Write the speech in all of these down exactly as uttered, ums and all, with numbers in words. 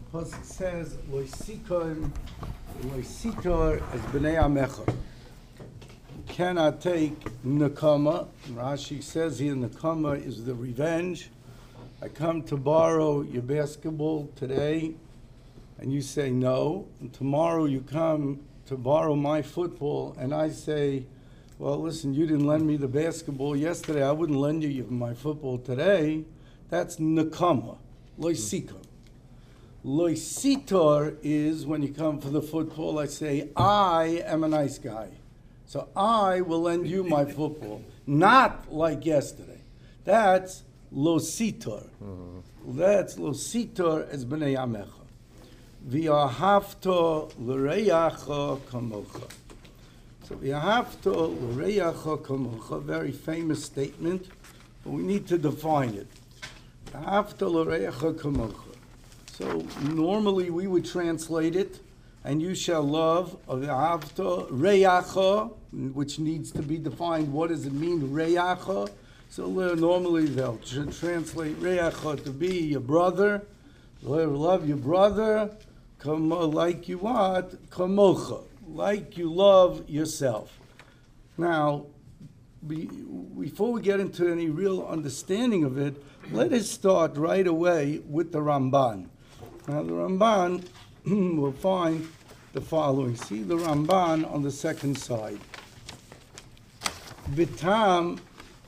Pasuk says, Loisikoim, Loisitor as B'nai Amecha. You cannot take Nakama. Rashi says here, Nakama is the revenge. I come to borrow your basketball today, and you say no. And tomorrow you come to borrow my football, and I say, well, listen, you didn't lend me the basketball yesterday. I wouldn't lend you my football today. That's Nakama, Loisikoim. Loisitor is when you come for the football, I say, I am a nice guy. So I will lend you my football. Not like yesterday. That's Loisitor. Mm-hmm. That's Loisitor as B'nai Amecha. V'ahavto l'reyacha kamocha. So v'ahavto l'reyacha kamocha, very famous statement, but we need to define it. V'ahavto l'reyacha kamocha. So normally we would translate it, and you shall love v'ahavta reyacha, which needs to be defined. What does it mean, reyacha? So normally they'll translate reyacha to be your brother. Love your brother, like you want, kamocha, like you love yourself. Now, before we get into any real understanding of it, let us start right away with the Ramban. Now the Ramban will find the following. See the Ramban on the second side. Vitam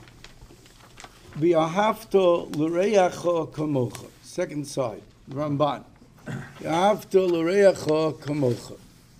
v'ahavto l'reyacha kamocha. Second side, Ramban. V'ahavto l'reyacha kamocha.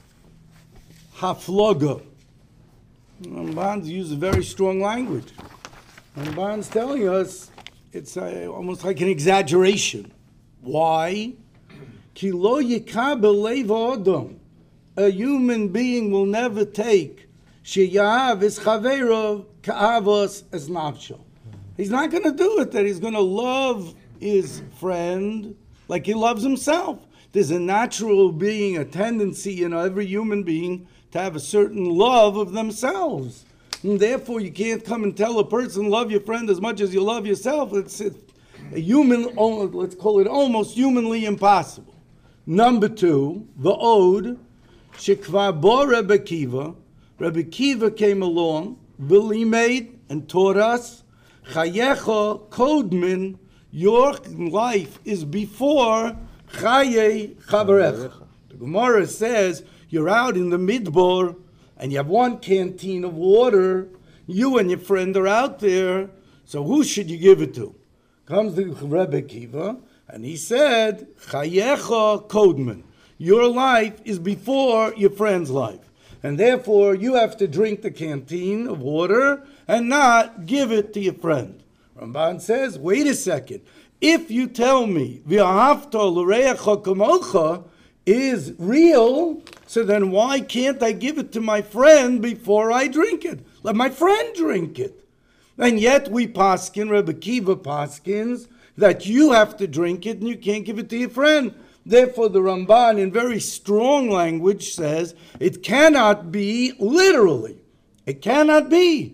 Hafloga. Ramban's uses very strong language. Ramban's telling us it's a, almost like an exaggeration. Why? Ki lo yikabel leiv adam. A human being will never take sheyahav es chaveiro ka'avos es nafsho. He's not going to do it, that he's going to love his friend like he loves himself. There's a natural being, a tendency in every human being to have a certain love of themselves. And therefore, you can't come and tell a person, love your friend as much as you love yourself. It's a human, let's call it almost humanly impossible. Number two, the ode, Shekva bo Rebbe Kiva. Rebbe Kiva came along, v'limeid, and taught us, Chayecha kodmin, your life is before Chaye Chavarecha. The Gemara says, you're out in the Midbar, and you have one canteen of water, you and your friend are out there, so who should you give it to? Comes the Rebbe Kiva, and he said, Chayecha kodman. Your life is before your friend's life. And therefore, you have to drink the canteen of water and not give it to your friend. Ramban says, wait a second. If you tell me, V'ahavta l'reyacha kamocha is real, so then why can't I give it to my friend before I drink it? Let my friend drink it. And yet we paskin, Rebbe Kiva paskins, that you have to drink it and you can't give it to your friend. Therefore, the Ramban, in very strong language, says it cannot be literally. It cannot be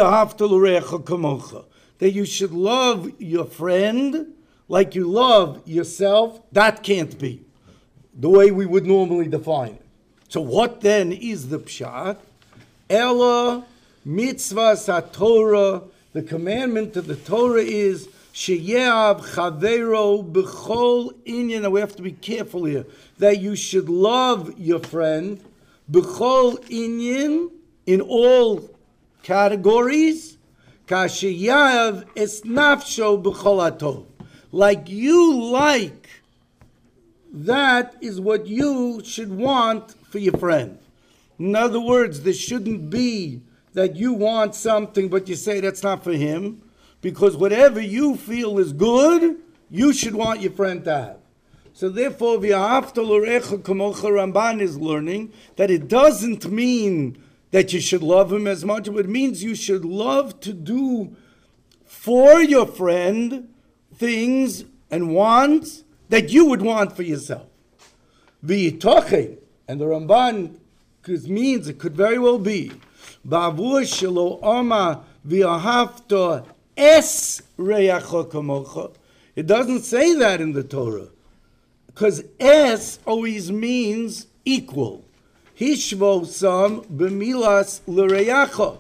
that you should love your friend like you love yourself. That can't be the way we would normally define it. So what then is the pshat? Ella mitzvah satorah. The commandment of the Torah is sheyeav chavero b'chol inyan. Now we have to be careful here that you should love your friend b'chol inyan, in all categories. Kasheyav es nafsho b'chol atov. Like you like, that is what you should want for your friend. In other words, there shouldn't be that you want something but you say that's not for him, because whatever you feel is good, you should want your friend to have. So therefore, V'ahavta l'recha kamocha, Ramban is learning that it doesn't mean that you should love him as much, but it means you should love to do for your friend things and wants that you would want for yourself. V'yitoche, and the Ramban means it could very well be ba'avur shelo ama v'ahavta es reyacha kamocha. It doesn't say that in the Torah. because es always means equal. Hishvosam b'milas l'reyacha.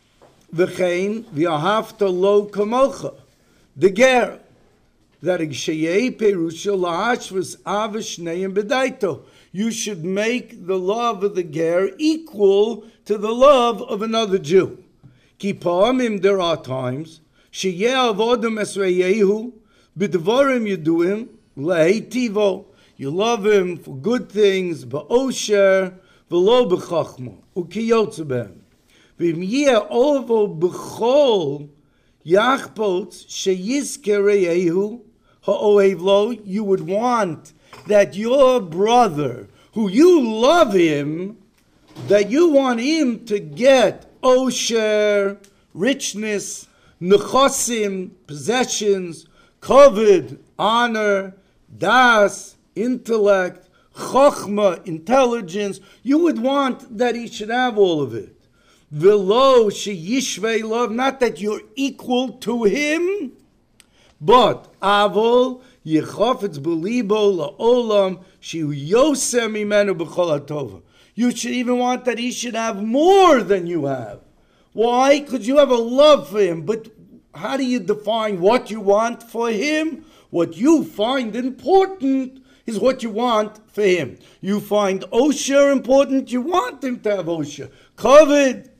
V'chein v'ahavta lo kamocha. The ger. That sheyei perusha la'ashvus avishneim b'daito. You should make the love of the ger equal to the love of another Jew. Ki pa'amim, there are times, sheyeh avodem esreyehu, b'dvarim yeduim, le'heitivo. You love him for good things, ba'osher, v'lo b'chachma, u'kiyotze b'hem. V'im yeh ovo b'chol, yachpots, sheyizke reyehu, ha'ohev lo, you would want that your brother, who you love him, that you want him to get osher, richness, nechosim, possessions, kavod, honor, das, intellect, chokhmah, intelligence. You would want that he should have all of it. Velo sheyishvei love, not that you're equal to him, but avol yichofetz b'libo la'olam shehu yosem imenu b'chol hatova. You should even want that he should have more than you have. Why? Because you have a love for him. But how do you define what you want for him? What you find important is what you want for him. You find osher important, you want him to have osher. Kavod,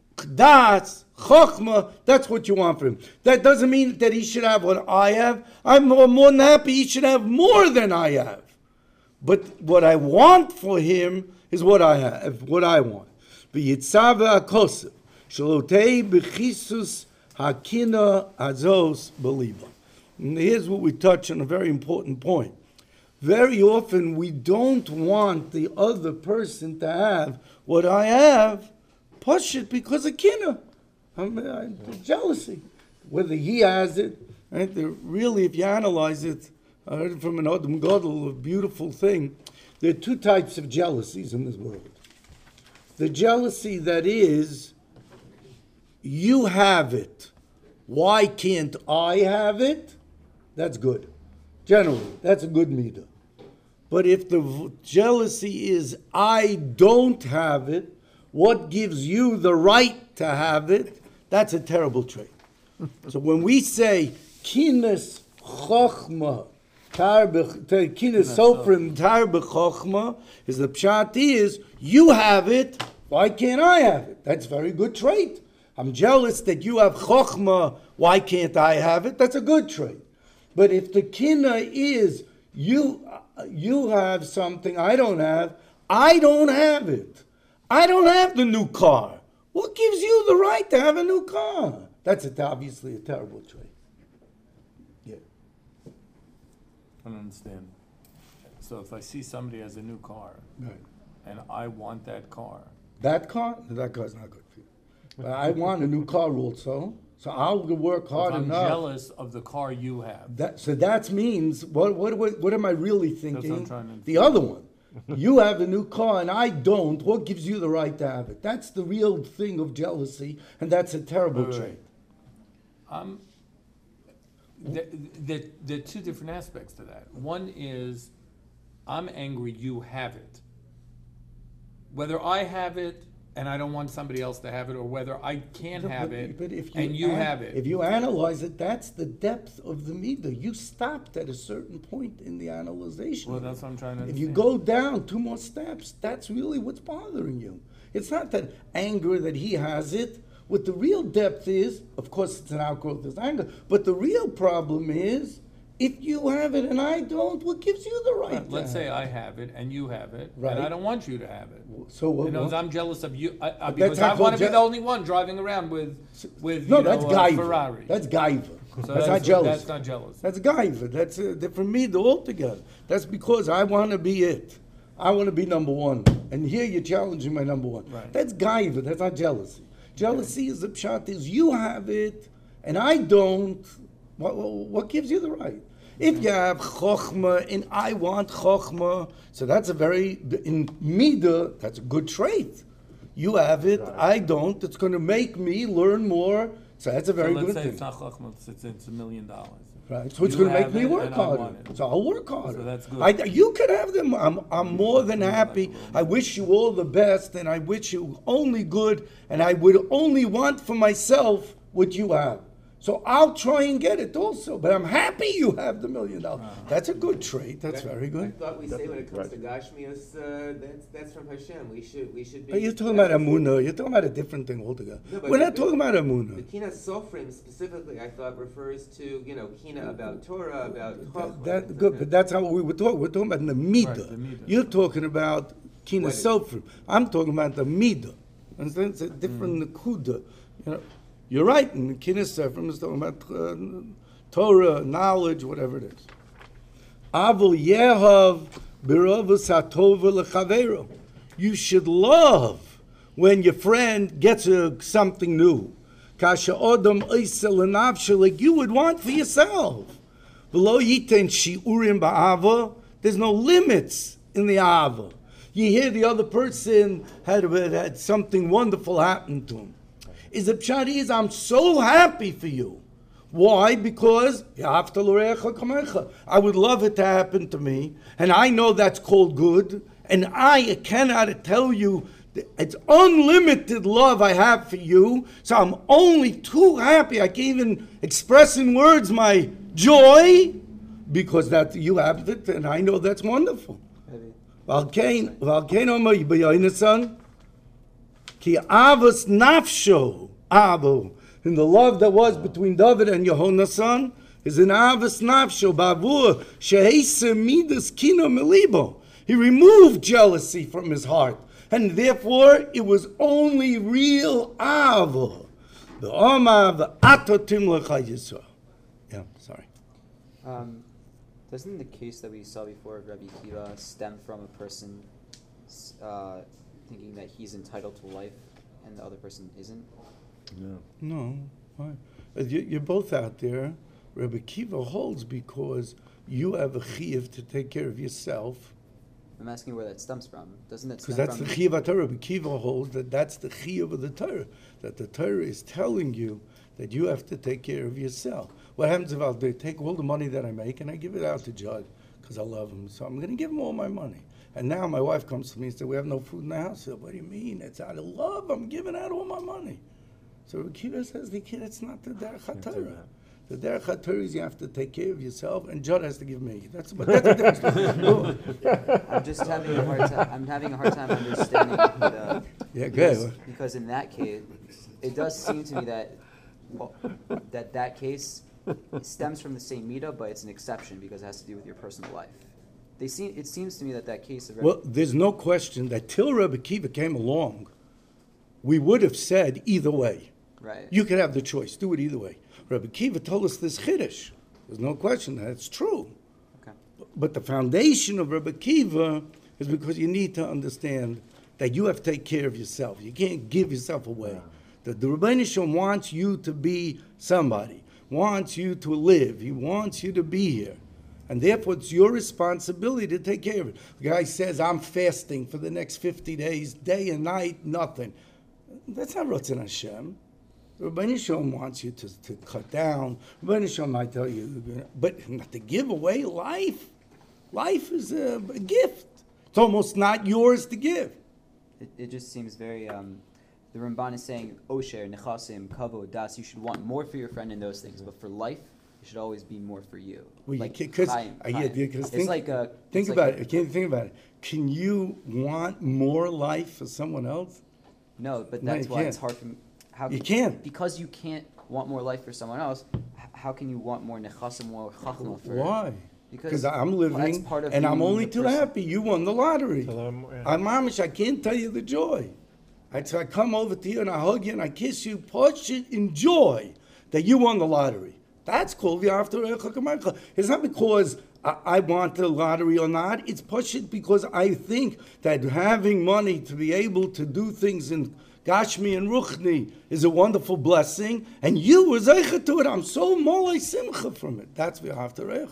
das, chokhmah, that's what you want for him. That doesn't mean that he should have what I have. I'm more, more than happy he should have more than I have. But what I want for him is what I have, what I want. V'yitzave akosef, shalotei b'chisus hakina azos beliba. And here's what we touch on a very important point. Very often we don't want the other person to have what I have, push it because of kinna, I'm, I'm, jealousy. Whether he has it, right? Really, if you analyze it, I heard it from an Adam Gadol, a beautiful thing. There are two types of jealousies in this world. The jealousy that is, you have it, why can't I have it? That's good. Generally, that's a good midah. But if the jealousy is, I don't have it, what gives you the right to have it? That's a terrible trait. So when we say, kinas chokhmah, kinas sofrim tar b'chokhmah, is the pshat is, you have it, why can't I have it? That's a very good trait. I'm jealous that you have chokhmah, why can't I have it? That's a good trait. But if the kina is, you, you have something I don't have, I don't have it. I don't have the new car. What gives you the right to have a new car? That's a, obviously a terrible trait. Yeah. I don't understand. So if I see somebody has a new car, Right. and I want that car, That car? That car's not good for you. But I want a new car also, so I'll work hard if I'm enough. jealous of the car you have. That, so that means, what, what, what, what am I really thinking? what I'm trying to- The other one. You have a new car and I don't. What gives you the right to have it? That's the real thing of jealousy, and that's a terrible Right, right. trait. Um, there, there, there are two different aspects to that. One is, I'm angry you have it. Whether I have it and I don't want somebody else to have it, or whether I can have But- it but if and you an- have it. If you analyze it, that's the depth of the midah. You stopped at a certain point in the analyzation. Well, that's what I'm trying to If you understand. go down two more steps, that's really what's bothering you. It's not that anger that he has it. What the real depth is, of course, it's an outgrowth of anger, but the real problem is, if you have it and I don't, what gives you the right? to Let's say have I have it and you have it, Right. and I don't want you to have it. it? So what? You know, what- I'm jealous of you, I, I, But because that's I not want to called be je- the only one driving around with, with no, you know, that's a gaiva. Ferrari. That's gaiva. So that's, not jealous. That's not jealous. That's gaiva. That's uh, that for me, the altogether. That's because I want to be it. I want to be number one. And here you're challenging my number one. Right. That's gaiva. That's not jealousy. Jealousy is the pshat is you have it and I don't. What, what, what gives you the right? If you have chokhmah and I want chokhmah, so that's a very, in midah, that's a good trait. You have it, I don't. It's going to make me learn more. So that's a very so let's good say thing. it's not chachma, it's, it's a million dollars. Right, so it's You going to make have me it work and I harder. want it. So I'll work harder. So that's good. I, you could have them. I'm, I'm more than happy. I wish you all the best, and I wish you only good, and I would only want for myself what you have. So I'll try and get it also, but I'm happy you have the million dollars. That's a good trait. That's very I good. thought we say when it comes to Gashmias, uh, that's, that's from Hashem. We should, we should be. But you're talking about Amunah. You're talking about a different thing altogether. No, but We're not the- talking about The Amunah. Kina Sofrim specifically, I thought, refers to, you know, Kina about Torah, about That, Chachma. that good, but that's how we were talking. We're talking about the midah. Right, the midah. You're talking about kina What? sofrim. I'm talking about the midah. Understand? It's a different nakuda. You know, you're right. And kina sofrim is talking about uh, Torah, knowledge, whatever it is. Avol yehav biravus hatova lechavero. You should love when your friend gets a, something new. Kasha odom oisel lenavshe, like you would want for yourself. Below yiten shiurim ba'ava. There's no limits in the ava. You hear the other person had, had something wonderful happen to him. Is the pshat is, I'm so happy for you. Why? Because I would love it to happen to me, and I know that's called good, and I cannot tell you, that it's unlimited love I have for you, so I'm only too happy. I can't even express in words my joy, because that you have it, and I know that's wonderful. Valkein, Valkein Omer Yibayoinasan, Ki Avos Nafsho, Avo, in the love that was between David and Yehonasan, is an Avos Nafsho, Bavur, Sheheise Midas Kino Melibo. He removed jealousy from his heart, and therefore it was only real Avo. The Omav Atotim Lechayisra. Yeah, sorry. Um, doesn't the case that we saw before of Rabbi Akiva stem from a person uh, thinking that he's entitled to life and the other person isn't? No, why? Uh, you- You're both out there. Rabbi Kiva holds because you have a chiyuv to take care of yourself. I'm asking where that stems from. Doesn't it Because stem that's from? the chiyuv of Torah. Rabbi Kiva holds that that's the chiyuv of the Torah. That the Torah is telling you that you have to take care of yourself. What happens if I'll do, take all the money that I make and I give it out to Judd because I love him. So I'm going to give him all my money. And now my wife comes to me and says, we have no food in the house. I said, what do you mean? It's out of love. I'm giving out all my money. So Rabbi Kiva says, the kid, it's not the derech HaTorah. The derech HaTorah is you have to take care of yourself, and Judd has to give me. That's but that's a different story. I'm just having a hard time. I'm having a hard time understanding the. Yeah, because, good. because in that case, it does seem to me that well, that that case stems from the same midah, but it's an exception because it has to do with your personal life. They seem. It seems to me that that case of Well, there's no question that till Rabbi Kiva came along, we would have said either way. right. You could have the choice. Do it either way. Rabbi Kiva told us this chiddush. There's no question that it's true. Okay. But the foundation of Rabbi Kiva is because you need to understand that you have to take care of yourself. You can't give yourself away. The, the Rebbeinu Shalom wants you to be somebody, wants you to live. He wants you to be here. And therefore, it's your responsibility to take care of it. The guy says, I'm fasting for the next fifty days, day and night, nothing. That's not Ratzon Hashem. The Rebbeinu Shalom wants you to, to cut down. Rebbeinu Shalom might tell you, but not to give away life. Life is a, a gift. It's almost not yours to give. It, it just seems very. Um, the Ramban is saying, Osher, Nechasim, Kavod, Das. You should want more for your friend in those things, but for life, it should always be more for you. Well, like you because Chaim, I Chaim. because It's think, like a. think it's about like it. Can think about it. Can you want more life for someone else? No, but No, that's you why it's can't. hard for me. How You can- can't. Because you can't want more life for someone else. h- How can you want more nechasim, more chachma for? Why? Because I'm well, that's living part of and I'm being only the too person. happy. You won the lottery. Tell them, yeah. I'm Amish. I can't tell you the joy. I, so I come over to you and I hug you and I kiss you. Push it in joy that you won the lottery. That's called the. It's not because I, I want the lottery or not. It's push it because I think that having money to be able to do things in Gashmi and Ruchni is a wonderful blessing, and you were zeicha to it. I'm so molei simcha from it. That's v'aftarech.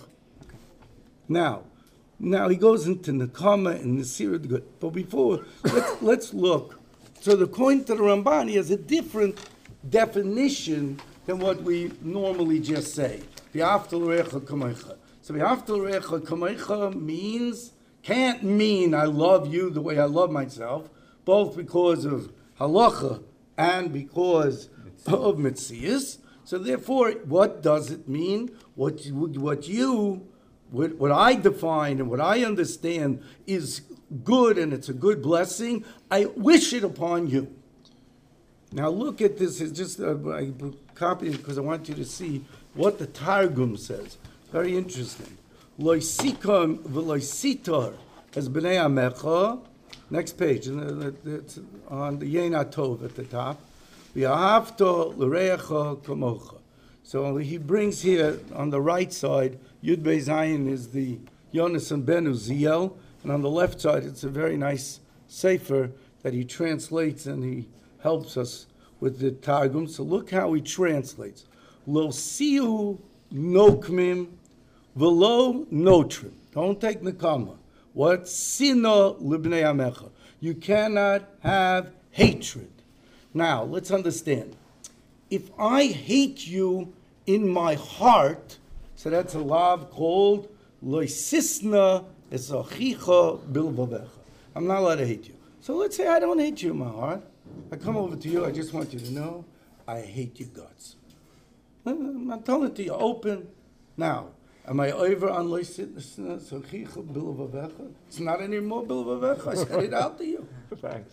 Now, now he goes into Nakama and Nasir good. But before, let's, let's look. So the according to the Ramban, he has a different definition than what we normally just say. V'ahavta l'reacha kamocha. So v'ahavta l'reacha kamocha means, can't mean I love you the way I love myself, both because of halacha and because of mitzias. So therefore, what does it mean? What you, what you, what, what I define and what I understand is good and it's a good blessing, I wish it upon you. Now look at this, it's just, uh, I copied it because I want you to see what the Targum says. Very interesting. Loisikam v'loisitor as b'nei amecha. Next page, and it's on the Yena Tov at the top. V'ahavta l'reacha kamocha. So he brings here on the right side, Yud Beis Zayin is the Yonasan ben Uziel, and on the left side it's a very nice sefer that he translates and he helps us with the Targum. So look how he translates. Lo siu nokmim v'lo notrim. Don't take nekama. What? Sina libnei amecha. You cannot have hatred. Now, let's understand. If I hate you in my heart, so that's a lav called loisisna esachicha bilvavecha. I'm not allowed to hate you. So let's say I don't hate you in my heart. I come over to you, I just want you to know, I hate your guts. I'm telling it to you open. Now, am I over on loisisna esachicha bilvavecha? It's not anymore bilvavecha. I said it out to you. Thanks.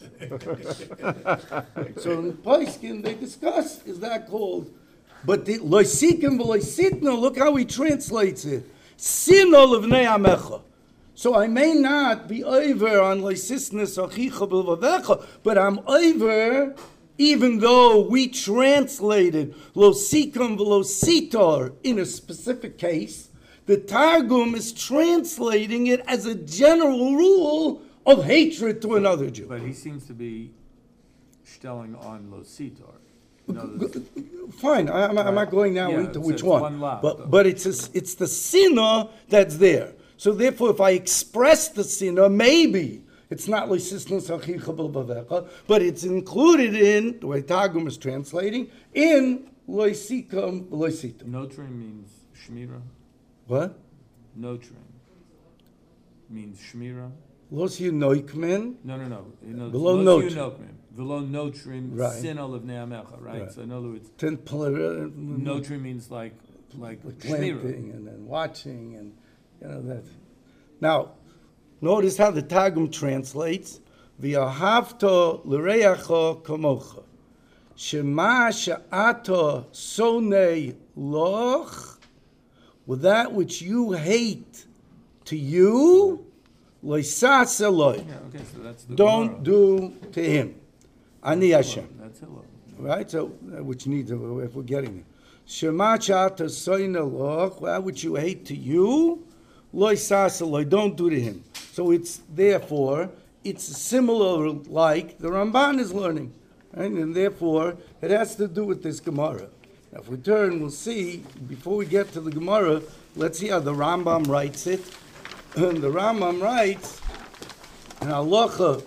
So in Paiskin, they discuss, is that called? But the loisikim v'loisitna, look how he translates it. Sino levnei amecha. So I may not be over on loisisnes achicha b'lvavecha, but I'm over, even though we translated losikim v'lositor in a specific case, the Targum is translating it as a general rule of hatred to another Jew. But he seems to be stelling on Lositor. In other words, Fine, I, I'm, I'm not going now Yeah, into it's- which it's one, one lav, but though. but it's a, it's the sinner that's there. So therefore, if I express the sinner, maybe it's not loisisnos achicha b'lvavecha, but it's included in the way Targum is translating in loisikam loisitum. Notrim means Shmira. What? Notrim means Shmira. Los noikmen. No, no, no. You know, Below Los notrim. Yunokrim. Below Notrim, Right. sin of Neamecha, right? Right. So in other words, Ten pl- Notrim means like, like Shmira. planting and then watching and you know that. Now, notice how the Targum translates: "V'ahavta l'reacha kamocha, shema she'ata sonei loch, with that which you hate to you, loisas eloi, Yeah, okay, so that's the don't Gemara. do to him." Ani Hashem. That's Hillel. Right? So, uh, which needs, if we're getting it. Shema chata soina loch, that which you hate to you, loy sasaloi, don't do to him. So it's, therefore, it's similar like the Ramban is learning. Right? And therefore, it has to do with this Gemara. Now, if we turn, we'll see, before we get to the Gemara, let's see how the Rambam writes it. And the Rambam writes, in Halacha,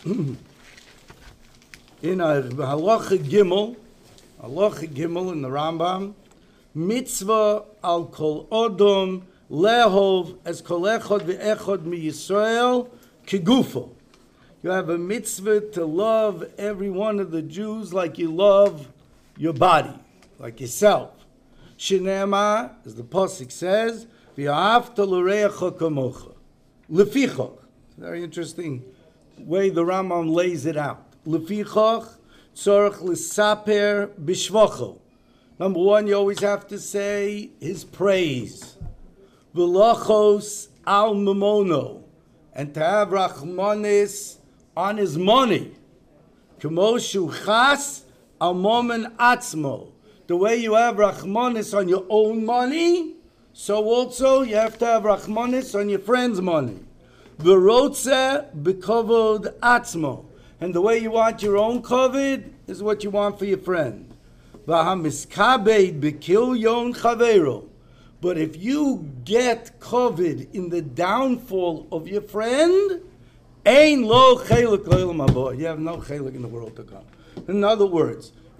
in a Halacha Gimel, Halacha Gimel in the Rambam, mitzvah al kol odom lehov as kol echad ve'echad mi Yisrael kigufo. You have a mitzvah to love every one of the Jews like you love your body, like yourself. Shenema, as the pasuk says, v'ahavta l'reacha kamocha. Lefichach. Very interesting way the Rambam lays it out. Lefichach tzorach l'saper bishvacho. Number one, you always have to say his praise. V'lachos al mamono. And to have rachmanis on his money. K'mo shu chas al momen atzmo. The way you have rachmanis on your own money, so also you have to have rachmanis on your friend's money. V'rotze b'kovod atzmo. And the way you want your own kovid is what you want for your friend. V'hamiskabed b'kil yon chavero. But if you get kovid in the downfall of your friend, ein lo chelik olam haba. You have no chelik in the world to come. In other words,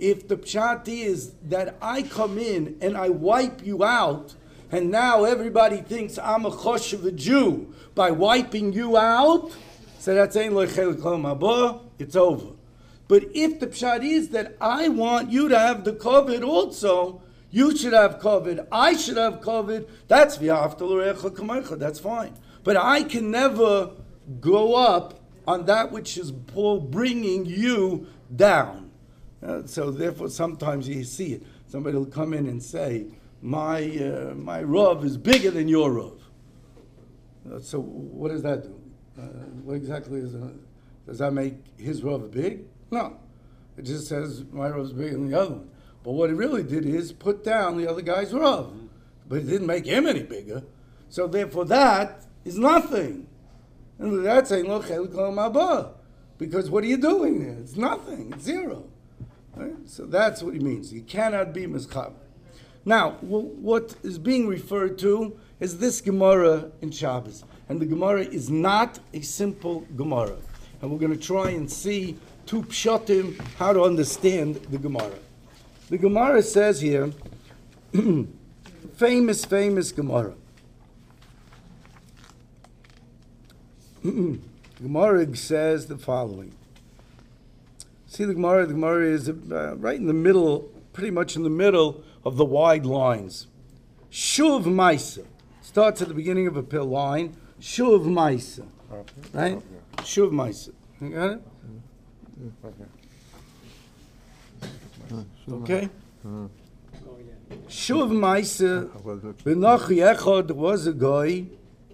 if the pshat is that I come in and I wipe you out, and now everybody thinks I'm a choshev a Jew by wiping you out, so that's ain't like chelik haba, it's over. But if the pshat is that I want you to have the covet also, you should have covet, I should have covet, that's v'ahavta l'recha kamecha, that's fine. But I can never go up on that which is bringing you down. Uh, so therefore, sometimes you see it. Somebody will come in and say, "My uh, my Rav is bigger than your Rav." Uh, so what does that do? Uh, what exactly is that? Does that make his Rav big? No. It just says my Rav is bigger than the other one. But what it really did is put down the other guy's Rav. But it didn't make him any bigger. So therefore, that is nothing. And that's saying, "Lo chelik ha'maba," because what are you doing there? It's nothing. It's zero. Right? So that's what he means. You cannot be mizchaber. Now, w- what is being referred to is this Gemara in Shabbos, and the Gemara is not a simple Gemara. And we're going to try and see two pshatim how to understand the Gemara. The Gemara says here, famous, famous Gemara. Gemara says the following. See the Gemara, the Gemara is uh, right in the middle, pretty much in the middle of the wide lines. Shuv Maisa. Starts at the beginning of a pill line. Shuv Maisa. Right? Shuv Maisa. You got it? Okay? Shuv Maisa. B'nochi Echad was a guy.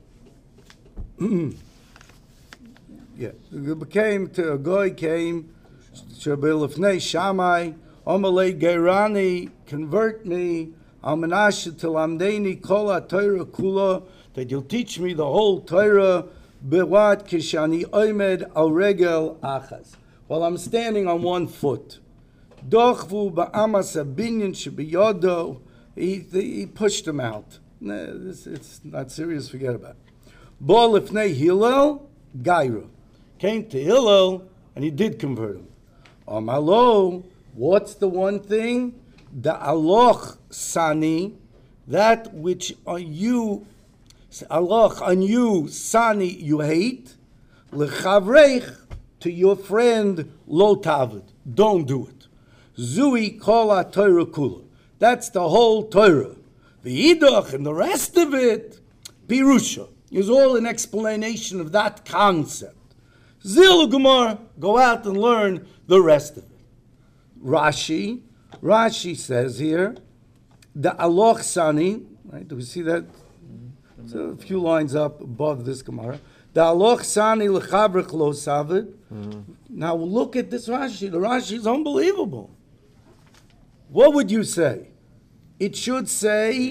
Yeah, it came to a guy came, Shabilifnei Shammai, Omalei Gerani, convert me, Almanasha Tilamdeni Kola Torah Kula, that you'll teach me the whole Torah, Bewat Kishani Oimed Al Regel Achas. While I'm standing on one foot. Dochvu Ba'amas Abinyan Shabiyodo, he he pushed him out. Nah, this, it's not serious, forget about it. Bo Lifnei Hillel, Gaira. Came to Hillel, and he did convert him. Amalo, what's the one thing? The aloch sani, that which on you, aloch on you, sani you hate, lechavreich, to your friend, lo tavid, don't do it. Zui kol Torah kula, that's the whole Torah. The idach and the rest of it, pirusha, is all an explanation of that concept. Zil Gemara, go out and learn the rest of it. Rashi, Rashi says here, the aloch sani, right? Do we see that? It's a few lines up above this Gemara. The aloch sani lechabrich lo savid. Now look at this Rashi. The Rashi is unbelievable. What would you say? It should say,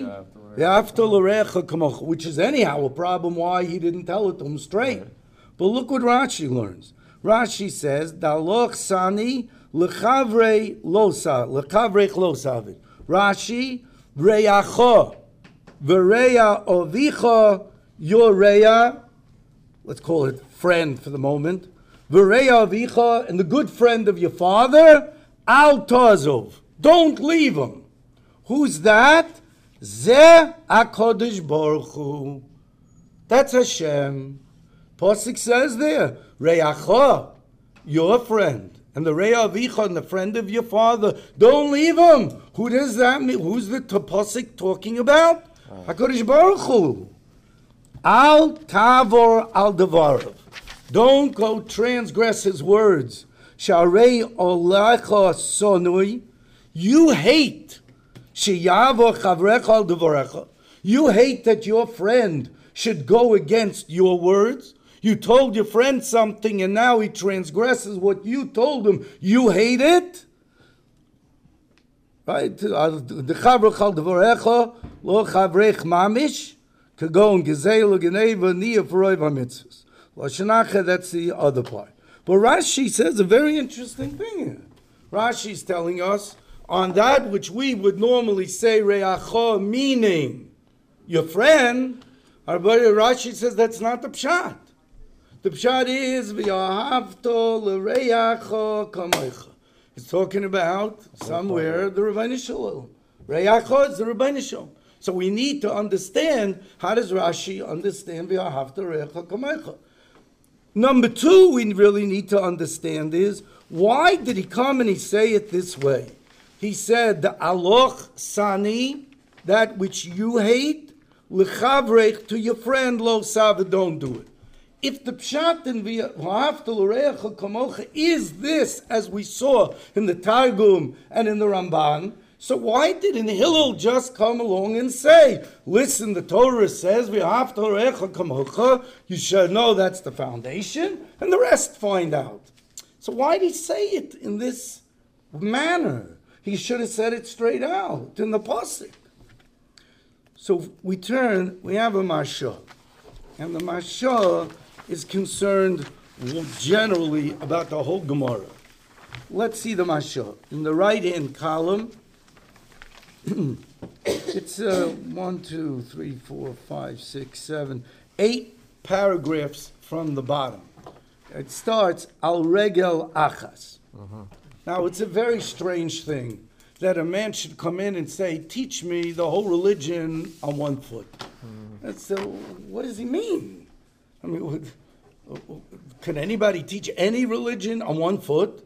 which is anyhow a problem why he didn't tell it to him straight. Right. But look what Rashi learns. Rashi says, "Daloch sani lechavrei losa lechavrei losavid." Rashi, reyacho v'reya ovicha, your reya, let's call it friend for the moment, v'reya ovicha, and the good friend of your father, al tazov, don't leave him. Who's that? Zeh HaKadosh Baruch Hu. That's Hashem. Pasuk says there, Reyacha, your friend, and the Reya Avicha, and the friend of your father. Don't leave him. Who does that mean? Who's the Pasuk talking about? Oh. HaKadosh Baruch Hu. Al Tavor Al Devarav. Don't go transgress his words. Sharei Olecha Sonui. You hate. Sheyavo Chavrecha Al Devarecha. You hate that your friend should go against your words. You told your friend something and now he transgresses what you told him. You hate it? Right? The Chavrech Al Devarecha Lo Chavrech Mamish Kagon Gezel Geneva Nia V'Roiv HaMitzvahs. Lashanacha, that's the other part. But Rashi says a very interesting thing here. Rashi's telling us on that which we would normally say Re'acha, meaning your friend, our buddy Rashi says that's not the pshat. The pshat is V'yahavto l're'acha kamoicha. It's talking about somewhere the Rebbeinu Shalom. Re'achod is the Rebbeinu Shalom. So we need to understand, how does Rashi understand v'ahavta re'echa kamecha? Number two, we really need to understand is, why did he come and he say it this way? He said, the aloch sani, that which you hate, l'chavrech, to your friend, lo sava, don't do it. If the pshat in v'ahavta l're'echa kamocha is this, as we saw in the Targum and in the Ramban, so why didn't Hillel just come along and say, listen, the Torah says, v'ahavta l're'echa kamocha, you should know that's the foundation, and the rest find out. So why did he say it in this manner? He should have said it straight out in the pasuk. So we turn, we have a Mashah, and the Mashah is concerned generally about the whole Gemara. Let's see the Mashah. In the right-hand column, it's uh, one, two, three, four, five, six, seven, eight paragraphs from the bottom. It starts, Al Regel Achas. Uh-huh. Now, it's a very strange thing that a man should come in and say, teach me the whole religion on one foot. Mm. That's, uh, what does he mean? I mean, can anybody teach any religion on one foot?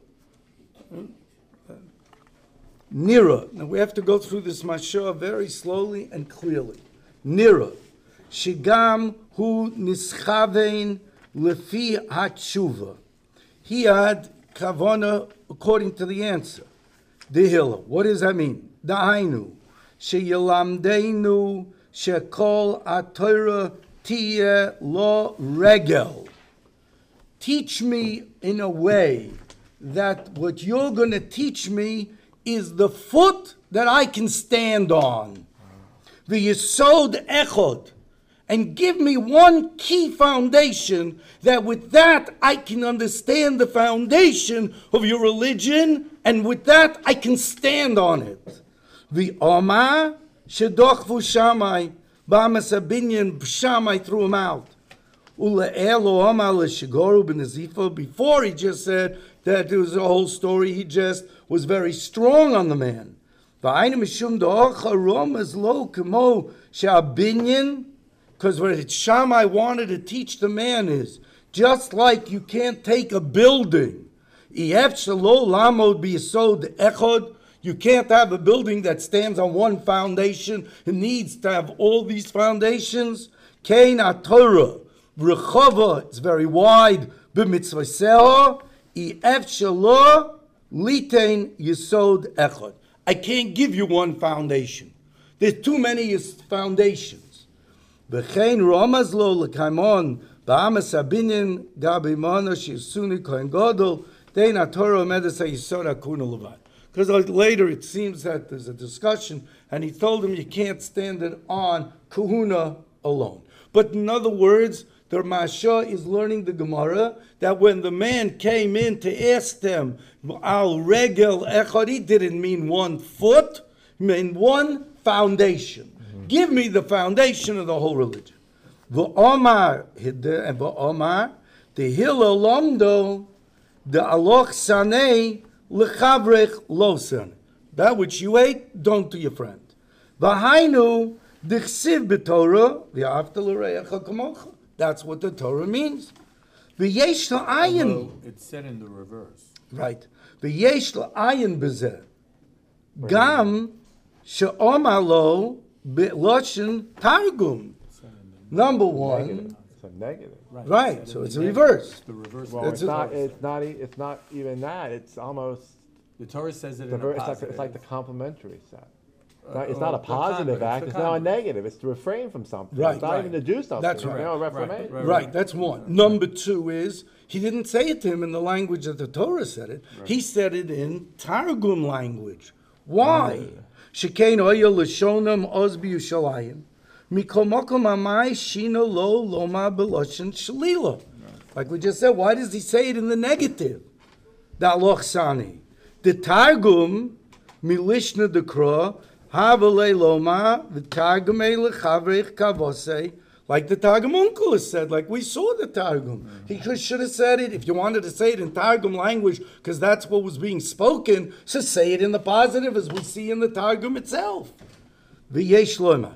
Nira. Now we have to go through this mashah very slowly and clearly. Nira. Shigam hu nischavein lefi hatshuva. He had kavana according to the answer. Dehila. What does that mean? Dahainu. Sheyalamdeinu shekol atorah tiye lo regel. Teach me in a way that what you're going to teach me is the foot that I can stand on. The Yesod Echod. And give me one key foundation that with that I can understand the foundation of your religion, and with that I can stand on it. The Omar Shedochvu Shammai B'amas Abinyan Shammai threw him out. Before he just said that there was a whole story, he just was very strong on the man. Because what Shammai wanted to teach the man is, just like you can't take a building, you can't have a building that stands on one foundation. It needs to have all these foundations. Kain Torah. Rechava, it's very wide. B'mitzvaseha, ef shelo litein yesod echad. I can't give you one foundation. There's too many foundations. V'chein ramaz lo l'kaimon ba'amas abinin gabimana shesuni kohen gadol dein haTorah medasa yesod hakuna levad. Because later it seems that there's a discussion, and he told him you can't stand it on kahuna alone. But in other words, the Mashah is learning the Gemara that when the man came in to ask them, Al Regel Echad, he didn't mean one foot, he meant one foundation. Mm-hmm. Give me the foundation of the whole religion. V'omar, and v'omar, the Hillel Lomdo, the Aloch Sanei, L'chavrech Losan. That which you ate, don't to your friend. V'hainu, D'chsiv b'Torah, v'ahavta l're'echa kamocha. That's what the Torah means. V'yesh la'ayin. It's said in the reverse. Right. V'yesh la'ayin b'zeh. Gam she'omar lo b'loshen targum. Number one. Negative. It's a negative. Right. right. So it's a reverse. It's the reverse. Well, That's it's a- not. It's not. e- It's not even that. It's almost. The Torah says it The in ver- a it's, like, positive. it's like the complementary set. Uh, Not- it's uh, not a the positive converse, act. the It's now a converse. negative. It's to refrain from something. Right, It's not right. even to do something. That's You right. know, Right, reformation. right, Right, that's one. Number two is, he didn't say it to him in the language that the Torah said it. He said it in Targum language. Why? Shekein oya l'shonam oz b'Yushalayim. Mikol mokom amai shino lo loma b'loshen shalila. Like we just said, why does he say it in the negative? The aloch sani. The Targum, milishna dekra, havale loma, the Targum lechavrech kavose, Like the Targum Onkelos said, like we saw the Targum. He could, should have said it, if you wanted to say it in Targum language, because that's what was being spoken, so say it in the positive as we see in the Targum itself. V'yesh loima.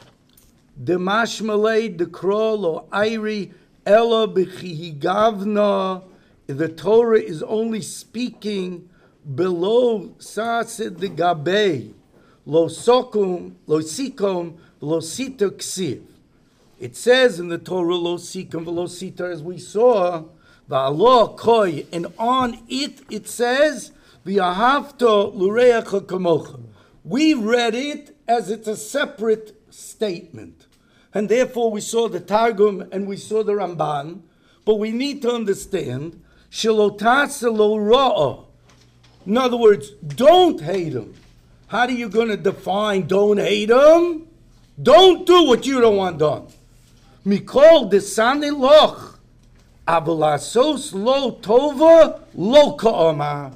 Demash malei dekro lo airi ela b'chihigavna. The Torah is only speaking below sasid de gabe, lo sokum, lo sikom, lo sito ksiv. It says in the Torah, lo sikum, lo sito, as we saw, v'alo koi, and on it it says, v'ahavto l'ureacha kamocha. We read it as it's a separate statement. And therefore we saw the Targum and we saw the Ramban, but we need to understand, shelotase lo ra'ah. In other words, don't hate him. How are you going to define don't hate him? Don't do what you don't want done. Mikol desane loch, avolasos lo tova lo ka'ama.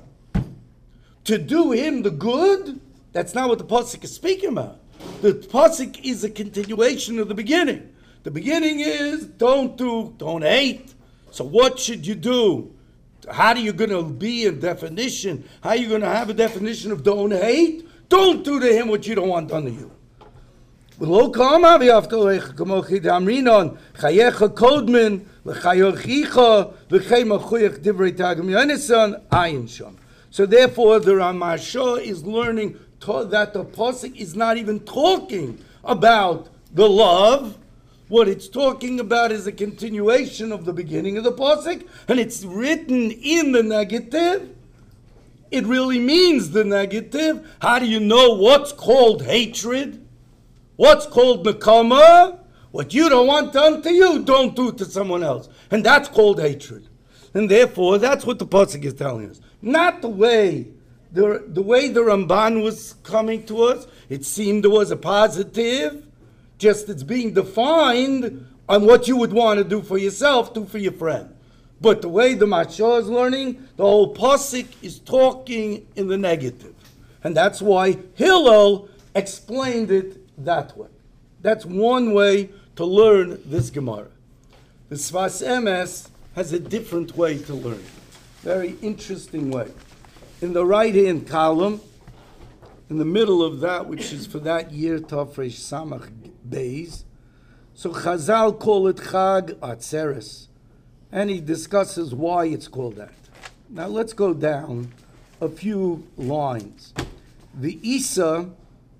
To do him the good, that's not what the pasuk is speaking about. The pasuk is a continuation of the beginning. The beginning is don't do, don't hate. So what should you do? How are you going to be a definition? How are you going to have a definition of don't hate? Don't do to him what you don't want done to you. V'lo kama v'yavto kamo chidamrinon chayecha kodmen l'chayochicha v'chei machuyach divrei Targum Yonasan ayin sham. So therefore, the Ramashah is learning to, that the pasuk is not even talking about the love. What it's talking about is a continuation of the beginning of the pasuk, and it's written in the negative. It really means the negative. How do you know what's called hatred? What's called nekama? What you don't want done to you, don't do to someone else. And that's called hatred. And therefore, that's what the pasuk is telling us. Not the way the, the way the Ramban was coming to us. It seemed there was a positive. Just it's being defined on what you would want to do for yourself, do for your friend. But the way the Mashah is learning, the whole pasuk is talking in the negative. And that's why Hillel explained it that way. That's one way to learn this Gemara. The Sfas Emes has a different way to learn. Very interesting way. In the right-hand column, in the middle of that, which is for that year, Tafresh Samach Beis, so Chazal call it Chag Atzeres, and he discusses why it's called that. Now let's go down a few lines. The Isa,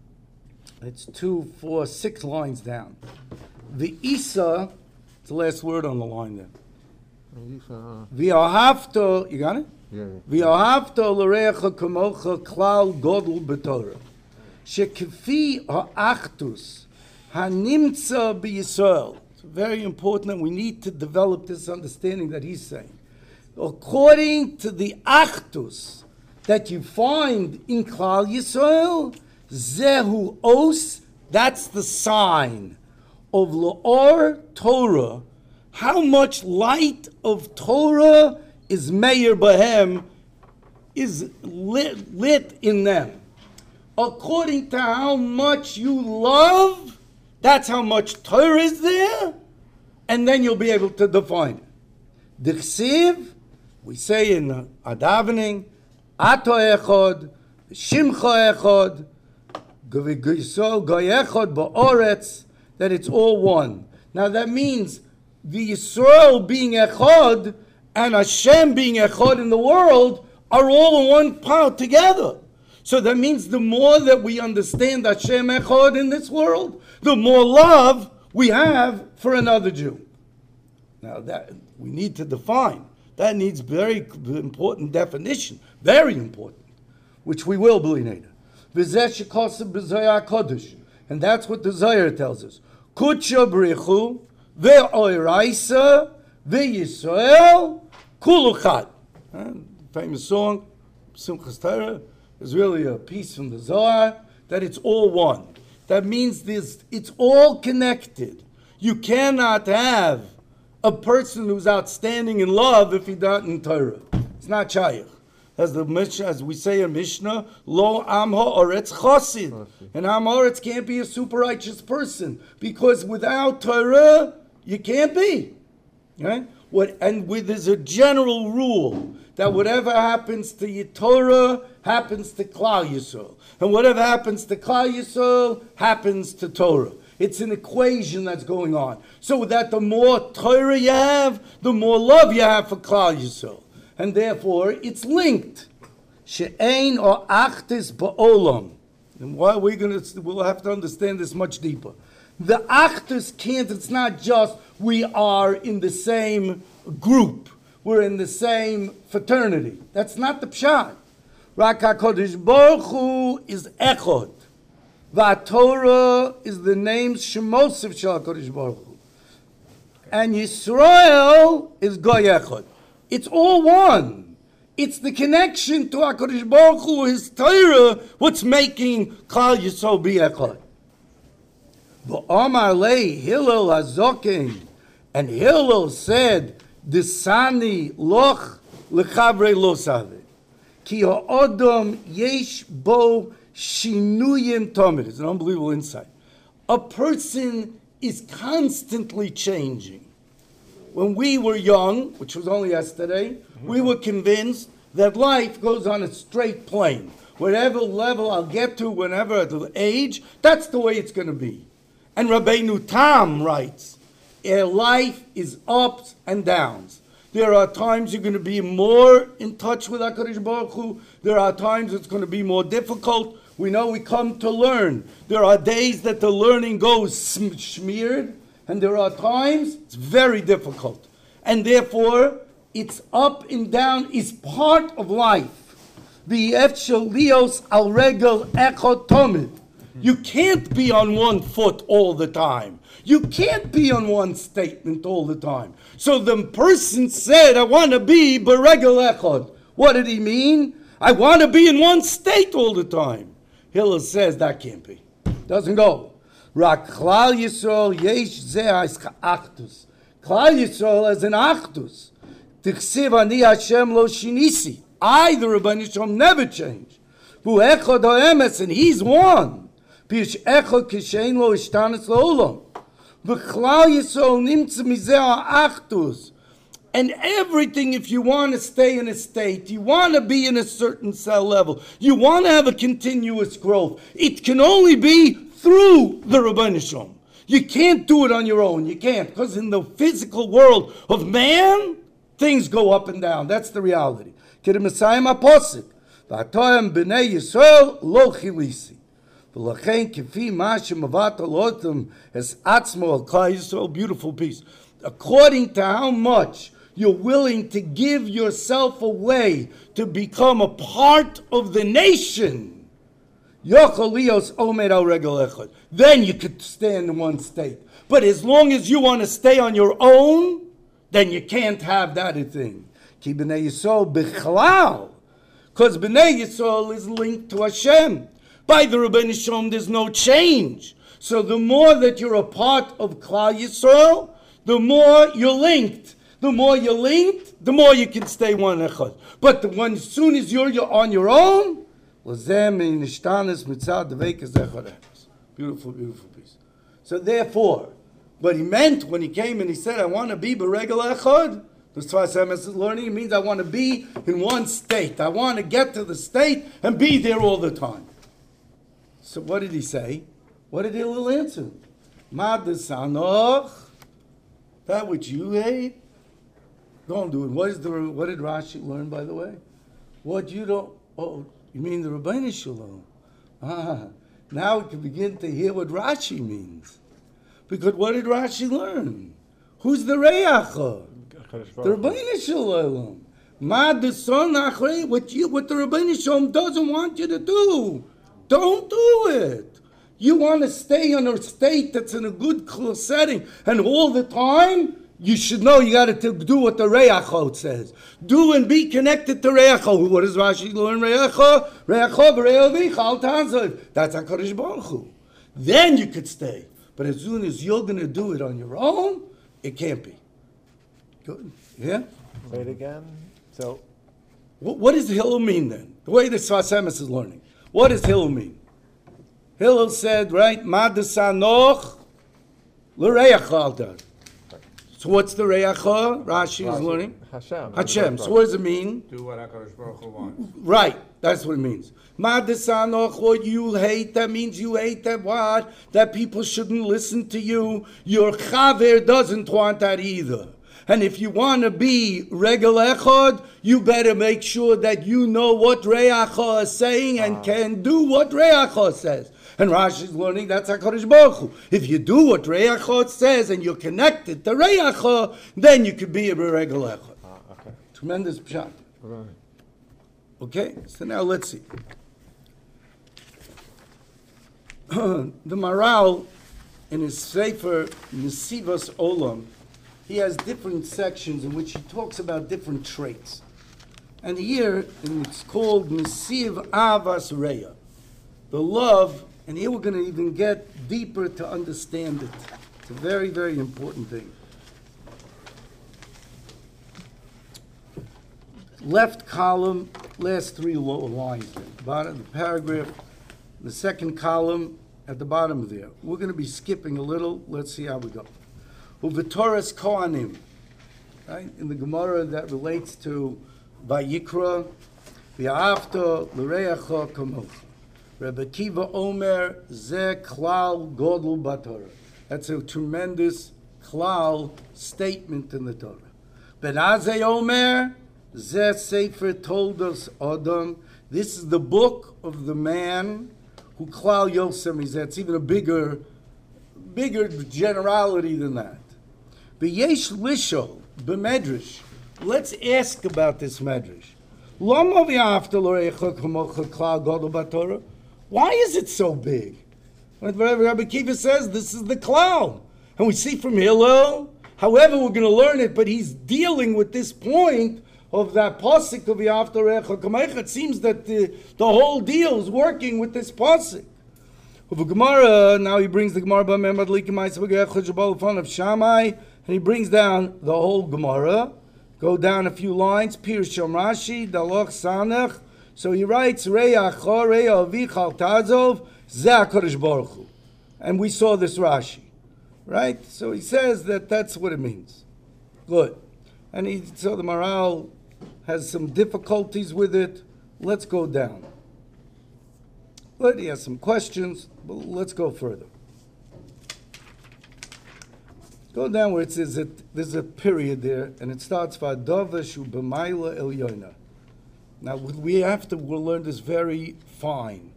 it's two, four, six lines down. The Isa, it's the last word on the line there. V'ahavto, you got it? V'ahavto l'reacha kamocha klal godel b'torah. Shekefi ha'achtus hanimtza b'Yisrael. It's very important that we need to develop this understanding that he's saying. According to the achtus that you find in Klal Yisrael, zehu os, that's the sign of La'or Torah. How much light of Torah is Meir Bahem, is lit, lit in them. According to how much you love, that's how much Torah is there, and then you'll be able to define it. Dichsiv, we say in uh, Adavening, Ato Echod, Shimcha Echod, Gvigiso Goyechod Ba'oretz, that it's all one. Now that means the Yisrael being Echod and Hashem being Echod in the world are all in one part together. So that means the more that we understand Hashem Echod in this world, the more love we have for another Jew. Now that we need to define. That needs very important definition. Very important. Which we will believe later. And that's what the Zohar tells us. Kutsha brichu ve'oiraisa ve'Yisrael kuluchad. Famous song, Simchas Torah, is really a piece from the Zohar, that it's all one. That means this, it's all connected. You cannot have a person who's outstanding in love if he's not in Torah. It's not Shaykh. as the Mishnah, as we say in Mishnah, lo am ha'oretz chosid. And am ha'oretz can't be a super righteous person because without Torah you can't be. Right? What and with, there's a general rule that whatever happens to your Torah happens to Klal Yisrael, and whatever happens to Klal Yisrael happens to Torah. It's an equation that's going on. So that the more Torah you have, the more love you have for Klal Yisrael. And therefore, it's linked. She'ein or achtis ba'olam. And why we're going to, we'll have to understand this much deeper. The achtis can't, it's not just we are in the same group. We're in the same fraternity. That's not the pshat. Rak HaKadosh Baruch Hu is echod. VaTorah is the name Shemosiv Shel HaKadosh Baruch Hu. And Yisrael is Goy Echad. It's all one. It's the connection to HaKadosh Baruch Hu, His Torah, what's making Klal Yisrael be Echad. V'Amar Lei Hillel HaZoken, and Hillel said, Desani loch lechavrei lo saveh. Ki ha'odom yesh bo shinuyim tomid. It's an unbelievable insight. A person is constantly changing. When we were young, which was only yesterday, we were convinced that life goes on a straight plane. Whatever level I'll get to, whenever at the age, that's the way it's going to be. And Rabbeinu Tam writes, "A life is ups and downs. There are times you're going to be more in touch with HaKadosh Baruch Hu. There are times it's going to be more difficult. We know we come to learn. There are days that the learning goes sm- smeared, and there are times it's very difficult. And therefore, it's up and down is part of life. The Efshel Lios al regel echot tomid. You can't be on one foot all the time. You can't be on one statement all the time. So the person said, I want to be beregel echad. What did he mean? I want to be in one state all the time. Hillel says that can't be. Doesn't go. Rak Klal Yisrael yesh ze'as achtus. Klal Yisrael is an achtus. Tichsiv ani Hashem lo shinisi. I, the Rebbeinu Shalom, never change. Vu echad ha'emes, and he's one. Pish echad kishein lo ishtanis lo'olam. V'klal Yisrael nimtz mizeh ha'achtus. And everything, if you want to stay in a state, you want to be in a certain cell level, you want to have a continuous growth, it can only be through the Rebbeinu Shalom. You can't do it on your own. You can't, because in the physical world of man, things go up and down. That's the reality. Kedemesayim aposik. V'atoyam b'nei Yisrael lo chilisi. V'lachein kifi ma'ashem avat alotem es atzmo al Klal Yisrael. Beautiful piece. According to how much you're willing to give yourself away to become a part of the nation, then you could stand in one state. But as long as you want to stay on your own, then you can't have that a thing. Because Bnei Yisrael is linked to Hashem. By the Rebbeinu Shalom, there's no change. So the more that you're a part of Klal Yisrael, the more you're linked. The more you're linked, the more you can stay one echad. But the one, as soon as you're, you're on your own, beautiful, beautiful piece. So therefore, what he meant when he came and he said, I want to be beregel echad, the Sfas Emes is learning, it means I want to be in one state. I want to get to the state and be there all the time. So what did he say? What did Hillel answer? Mad sanoch, that which you hate, don't do it. What is the? What did Rashi learn, by the way? What you don't? Oh, you mean the Rebbeinu Shalom? Ah, now we can begin to hear what Rashi means. Because what did Rashi learn? Who's the Reyacha? The Rebbeinu Shalom. Ma the son achrei. What you? What the Rebbeinu Shalom doesn't want you to do, don't do it. You want to stay in a state that's in a good setting, and all the time, you should know you got to do what the Reachot says. Do and be connected to Reachot. What does Rashi learn? Reachot, Reachot, Re'ovicha, al tanzav. That's HaKadosh Baruch Hu. Then you could stay. But as soon as you're going to do it on your own, it can't be. Good. Yeah? Say it again. So, What, what does Hillel mean then? The way the Sfas Emes is learning. What does Hillel mean? Hillel said, right, Madasanoch l'reach altar. So what's the reacha? Rashi is learning. Hashem. Hashem. So what does it mean? Do what HaKadosh Baruch Hu wants. Right, that's what it means. Madasanoch, what you hate, that means you hate that what? That people shouldn't listen to you. Your chaver doesn't want that either. And if you want to be regel echad, you better make sure that you know what reacha is saying and uh. can do what reacha says. And Rashi is learning that's HaKadosh Baruch Hu. If you do what reacha says and you're connected to reacha, then you could be a regel echad. Uh, okay. Tremendous pshat. Right. Okay, so now let's see. The Maral, in his Sefer Nesivos Olam, he has different sections in which he talks about different traits. And here, and it's called Nesiv Avas Reya, the love, and here we're going to even get deeper to understand it. It's a very, very important thing. Left column, last three lower lines there. Bottom of the paragraph, the second column at the bottom there. We're going to be skipping a little. Let's see how we go. Uvetoras Kohanim, right? In the Gemara that relates to Vayikra, V'afta l'reacha kamocha. Rebbe Kiva Omer Ze Klal Godel Batorah. That's a tremendous Klal statement in the Torah. Ben Azay Omer Ze Sefer Toldos Adam. This is the book of the man who Klal Yosem is. That's even a bigger, bigger generality than that. B'yesh Lishol b'medrash. Let's ask about this medrash. Lama v'afta l'reicha kamocha Klal Godel Batorah. Why is it so big? Whatever Rabbi Kiva says, this is the Klal. And we see from Hillel, however we're going to learn it, but he's dealing with this point of that pasuk of V'afta l'reicha kamocha. It seems that the, the whole deal is working with this pasuk. Of a Gemara, now he brings the Gemara of Shammai, and he brings down the whole Gemara. Go down a few lines. Pir Shom Rashi, Daloch Sanach. So he writes, Reya Choreya Avichal Tazov, Ze HaKadosh Baruch Hu. And we saw this Rashi, right? So he says that that's what it means. Good. And he, so the Maral has some difficulties with it. Let's go down. But he has some questions, but let's go further. Go down where it says that there's a period there, and it starts V'adava shu b'mayla elyoina. Now we have to we'll learn this very fine.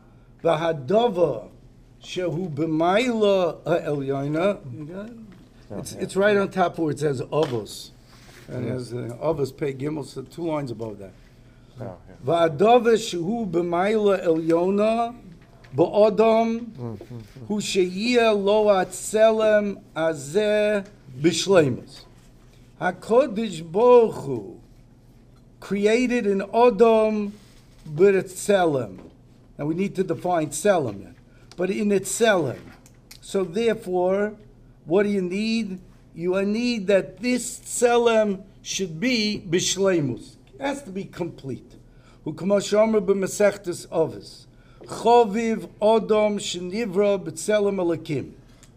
V'hadava shehu b'mayla elyoina. It's it's right on top where it says avos, and it has uh, avos pei gimel, so two lines above that. V'adava shehu b'mayla elyona. Ba'odam hu sheyia lo atzelem azeh b'shleimus. HaKodesh Baruch Hu created an Odom b'etzelem. Now we need to define tzelem yet, but in etzelem. So therefore, what do you need? You need that this tzelem should be b'shleimus. It has to be complete. Hu k'mo shomer b'mesechtes Avos. Choviv Odom Shenivra B'Tzelem Elokim.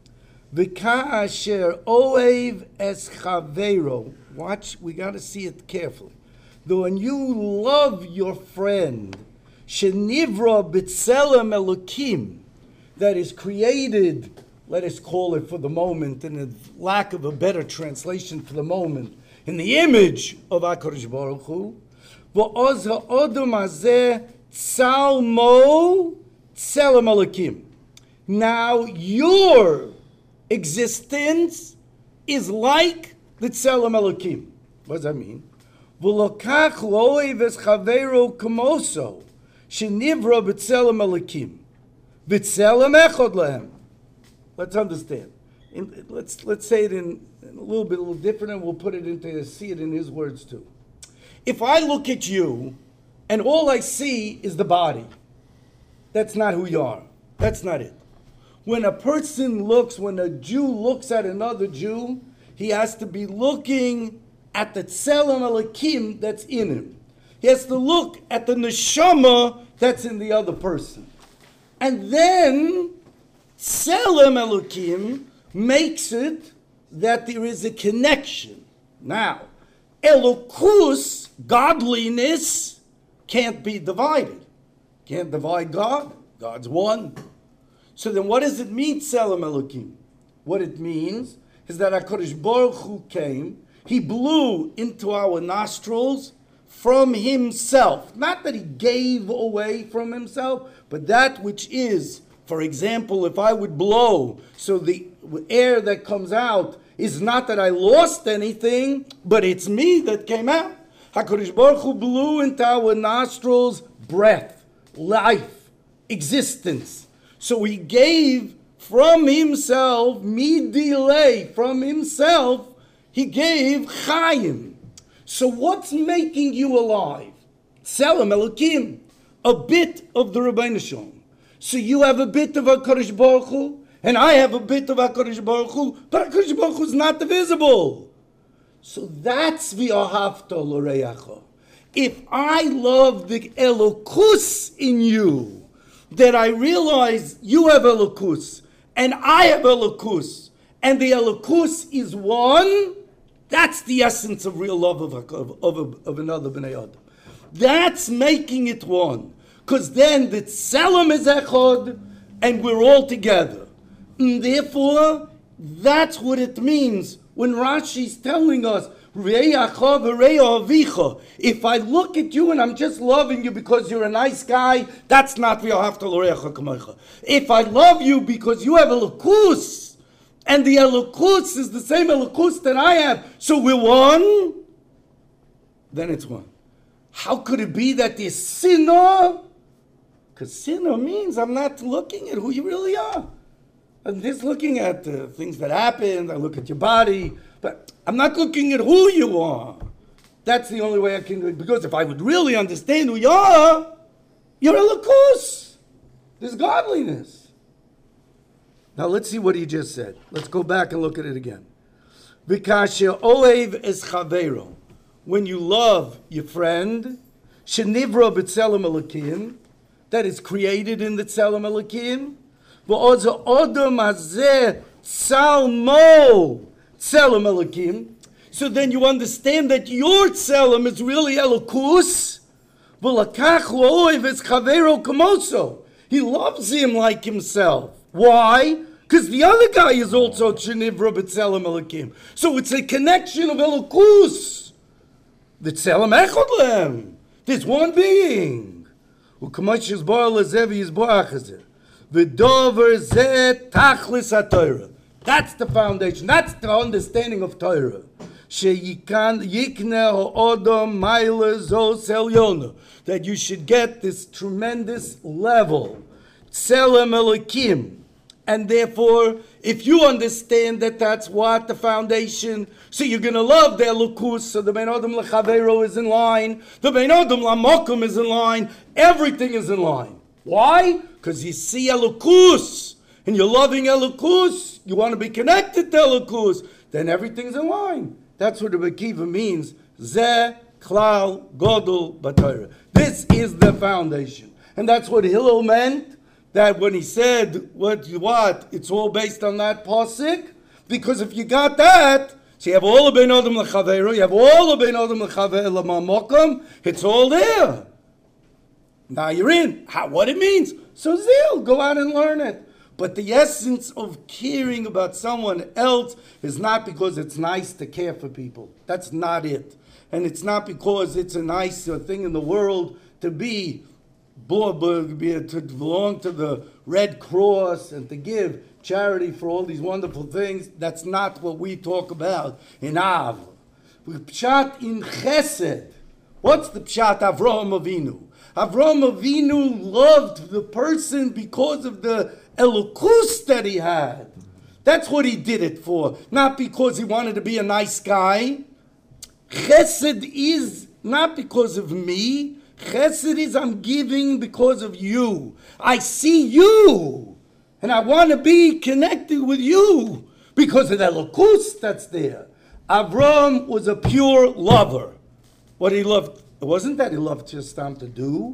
V'ka'asher Oev Es Chaveiro. Watch, we got to see it carefully. Though when you love your friend, Shenivra B'Tzelem Elokim, that is created, let us call it for the moment, in the lack of a better translation for the moment, in the image of HaKadosh Baruch Hu, V'oz ha'odom hazeh Salmo Tzelem Elokim. Now your existence is like the Tzelem Elokim. What does that mean? V'lokach lo'ev es chaveiro kamoso shenivra b'Tzelem Elokim. B'Tzelem echad lehem. Let's understand. In, let's let's say it in, in a little bit, a little different, and we'll put it into see it in his words too. If I look at you, and all I see is the body, that's not who you are. That's not it. When a person looks, when a Jew looks at another Jew, he has to be looking at the Tzelem Elokim that's in him. He has to look at the neshama that's in the other person. And then, Tselem Elokim makes it that there is a connection. Now, Elokus, godliness, can't be divided. Can't divide God. God's one. So then what does it mean, Tselem Elokim? What it means is that HaKadosh Baruch Hu came, He blew into our nostrils from Himself. Not that He gave away from Himself, but that which is, for example, if I would blow, so the air that comes out is not that I lost anything, but it's me that came out. HaKadosh Baruch Hu blew into our nostrils breath, life, existence. So He gave from Himself, midilei, from Himself, He gave chayim. So what's making you alive? Tselem Elokim, a bit of the Rebbeinu Shalom. So you have a bit of HaKadosh Baruch Hu, and I have a bit of HaKadosh Baruch Hu, but HaKadosh Baruch Hu is not divisible. So that's v'ahavta l'reacha. If I love the Elokus in you, that I realize you have Elokus, and I have Elokus, and the Elokus is one, that's the essence of real love of, of, of, of another Bnei Adam. That's making it one. Because then the Tselem is Echad, and we're all together. And therefore, that's what it means when Rashi's telling us, if I look at you and I'm just loving you because you're a nice guy, that's not v'ahavta l'reacha kamocha. If I love you because you have a Elokus, and the Elokus is the same Elokus that I have, so we're one, then it's one. How could it be that there's sinner? Because sinner means I'm not looking at who you really are. I'm just looking at the things that happened. I look at your body, but I'm not looking at who you are. That's the only way I can do it. Because if I would really understand who you are, you're a lakus. There's godliness. Now let's see what he just said. Let's go back and look at it again. V'kasher oev es chavero. When you love your friend, shenivra b'tzelem elokim, that is created in the tzelem elokim, v'ozo odom hazeh tzalmo tzelem elokim. So then you understand that your tzelem is really elokus. V'lakach oev es chavero kamoso. He loves him like himself. Why? Because the other guy is also Shenivra B'Tzelem Elokim. So it's a connection of Elokus. The Tzelem Echad Lehem. There's one being. U'kamosh yizbar lezevi yizbar achazir. V'dover zeh tachlis ha-Torah. That's the foundation. That's the understanding of Torah. Sheyikan yikne ha'odom maile zo selyona. That you should get this tremendous level. Tzelem Elokim. And therefore, if you understand that that's what the foundation, so you're going to love the Elokus, so the Bein Adam L'Chavero is in line, the Bein Adam L'Mokum is in line, everything is in line. Why? Because you see Elokus, and you're loving Elokus, you want to be connected to Elokus, then everything's in line. That's what the Bekiva means. Zeh Klal Godol B'Torah. This is the foundation. And that's what Hillel meant, that when he said, what you what, it's all based on that pasuk, because if you got that, so you have all the Bein Adam L'Chavero, you have all the Bein Adam L'Chavero L'Mamokum, it's all there. Now you're in. How, what it means? So zeal, go out and learn it. But the essence of caring about someone else is not because it's nice to care for people. That's not it. And it's not because it's a nice uh, thing in the world to be to belong to the Red Cross and to give charity for all these wonderful things. That's not what we talk about in Av. Pshat in Chesed. What's the Pshat Avraham Avinu? Avraham Avinu loved the person because of the Elokus that he had. That's what he did it for. Not because he wanted to be a nice guy. Chesed is not because of me. Chesed is I'm giving because of you. I see you, and I want to be connected with you because of the Elokus that's there. Avram was a pure lover. What he loved, It wasn't that he loved just Stam to do.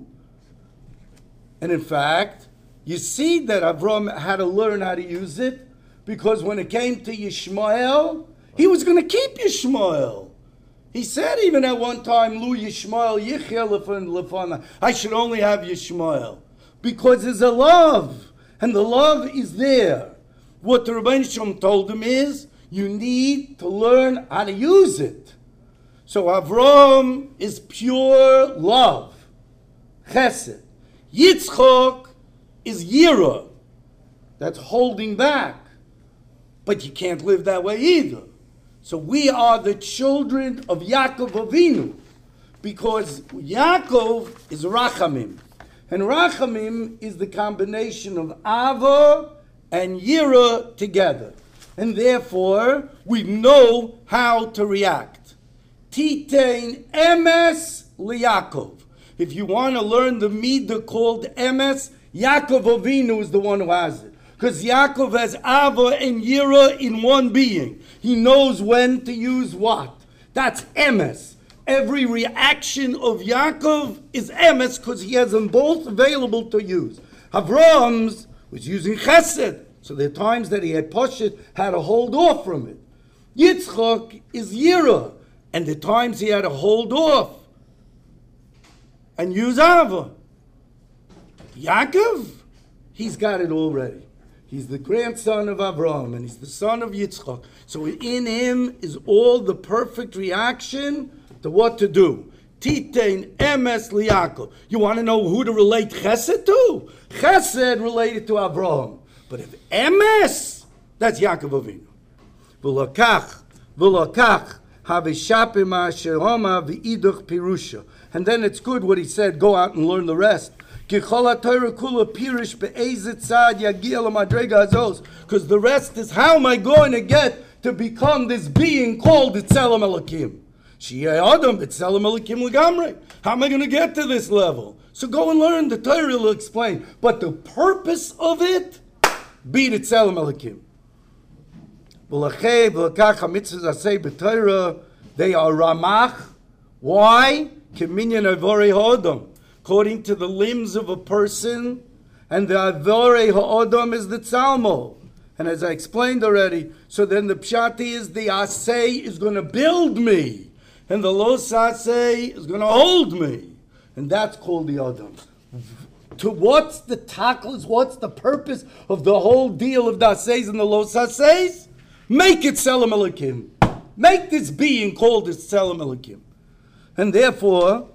And in fact, you see that Avram had to learn how to use it, because when it came to Yishmael, he was going to keep Yishmael. He said even at one time, Lu Yishmael Yichya Lefan Lefana. I should only have Yishmael. Because there's a love, and the love is there. What the Rebbeinu Shalom told him is, you need to learn how to use it. So Avram is pure love, chesed. Yitzchok is yira, that's holding back. But you can't live that way either. So we are the children of Yaakov Avinu, because Yaakov is Rachamim. And Rachamim is the combination of Ava and Yira together. And therefore, we know how to react. Titein emes liYaakov. If you want to learn the midah called emes, Yaakov Avinu is the one who has it. Because Yaakov has Ava and Yira in one being. He knows when to use what. That's emes. Every reaction of Yaakov is emes because he has them both available to use. Avram's was using chesed. So there are times that he had Poshet, had to hold off from it. Yitzchak is Yira. And the times he had to hold off and use Ava. Yaakov, he's got it already. He's the grandson of Avraham, and he's the son of Yitzchak. So in him is all the perfect reaction to what to do. Titein emes liYaakov. You want to know who to relate chesed to? Chesed related to Avraham. But if emes, that's Yaakov Avinu. V'lakach, v'lakach, havishapim ha'sheroma v'iduch pirusha. And then it's good what he said, go out and learn the rest. Because the rest is, how am I going to get to become this being called Tzelem Elokim? How am I going to get to this level? So go and learn, the Torah will explain. But the purpose of it, be the Tzelem Elokim. They are Ramach. Why? According to the limbs of a person, and the Avorei Ha'odom is the Tzalmo. And as I explained already, so then the Pshati is the Asay is going to build me, and the Los Asay is going to hold me. And that's called the Odom. To what's the tackles, what's the purpose of the whole deal of the Asays and the Los Asays? Make it Tzelem Elokim. Make this being called this Tzelem Elokim. And therefore,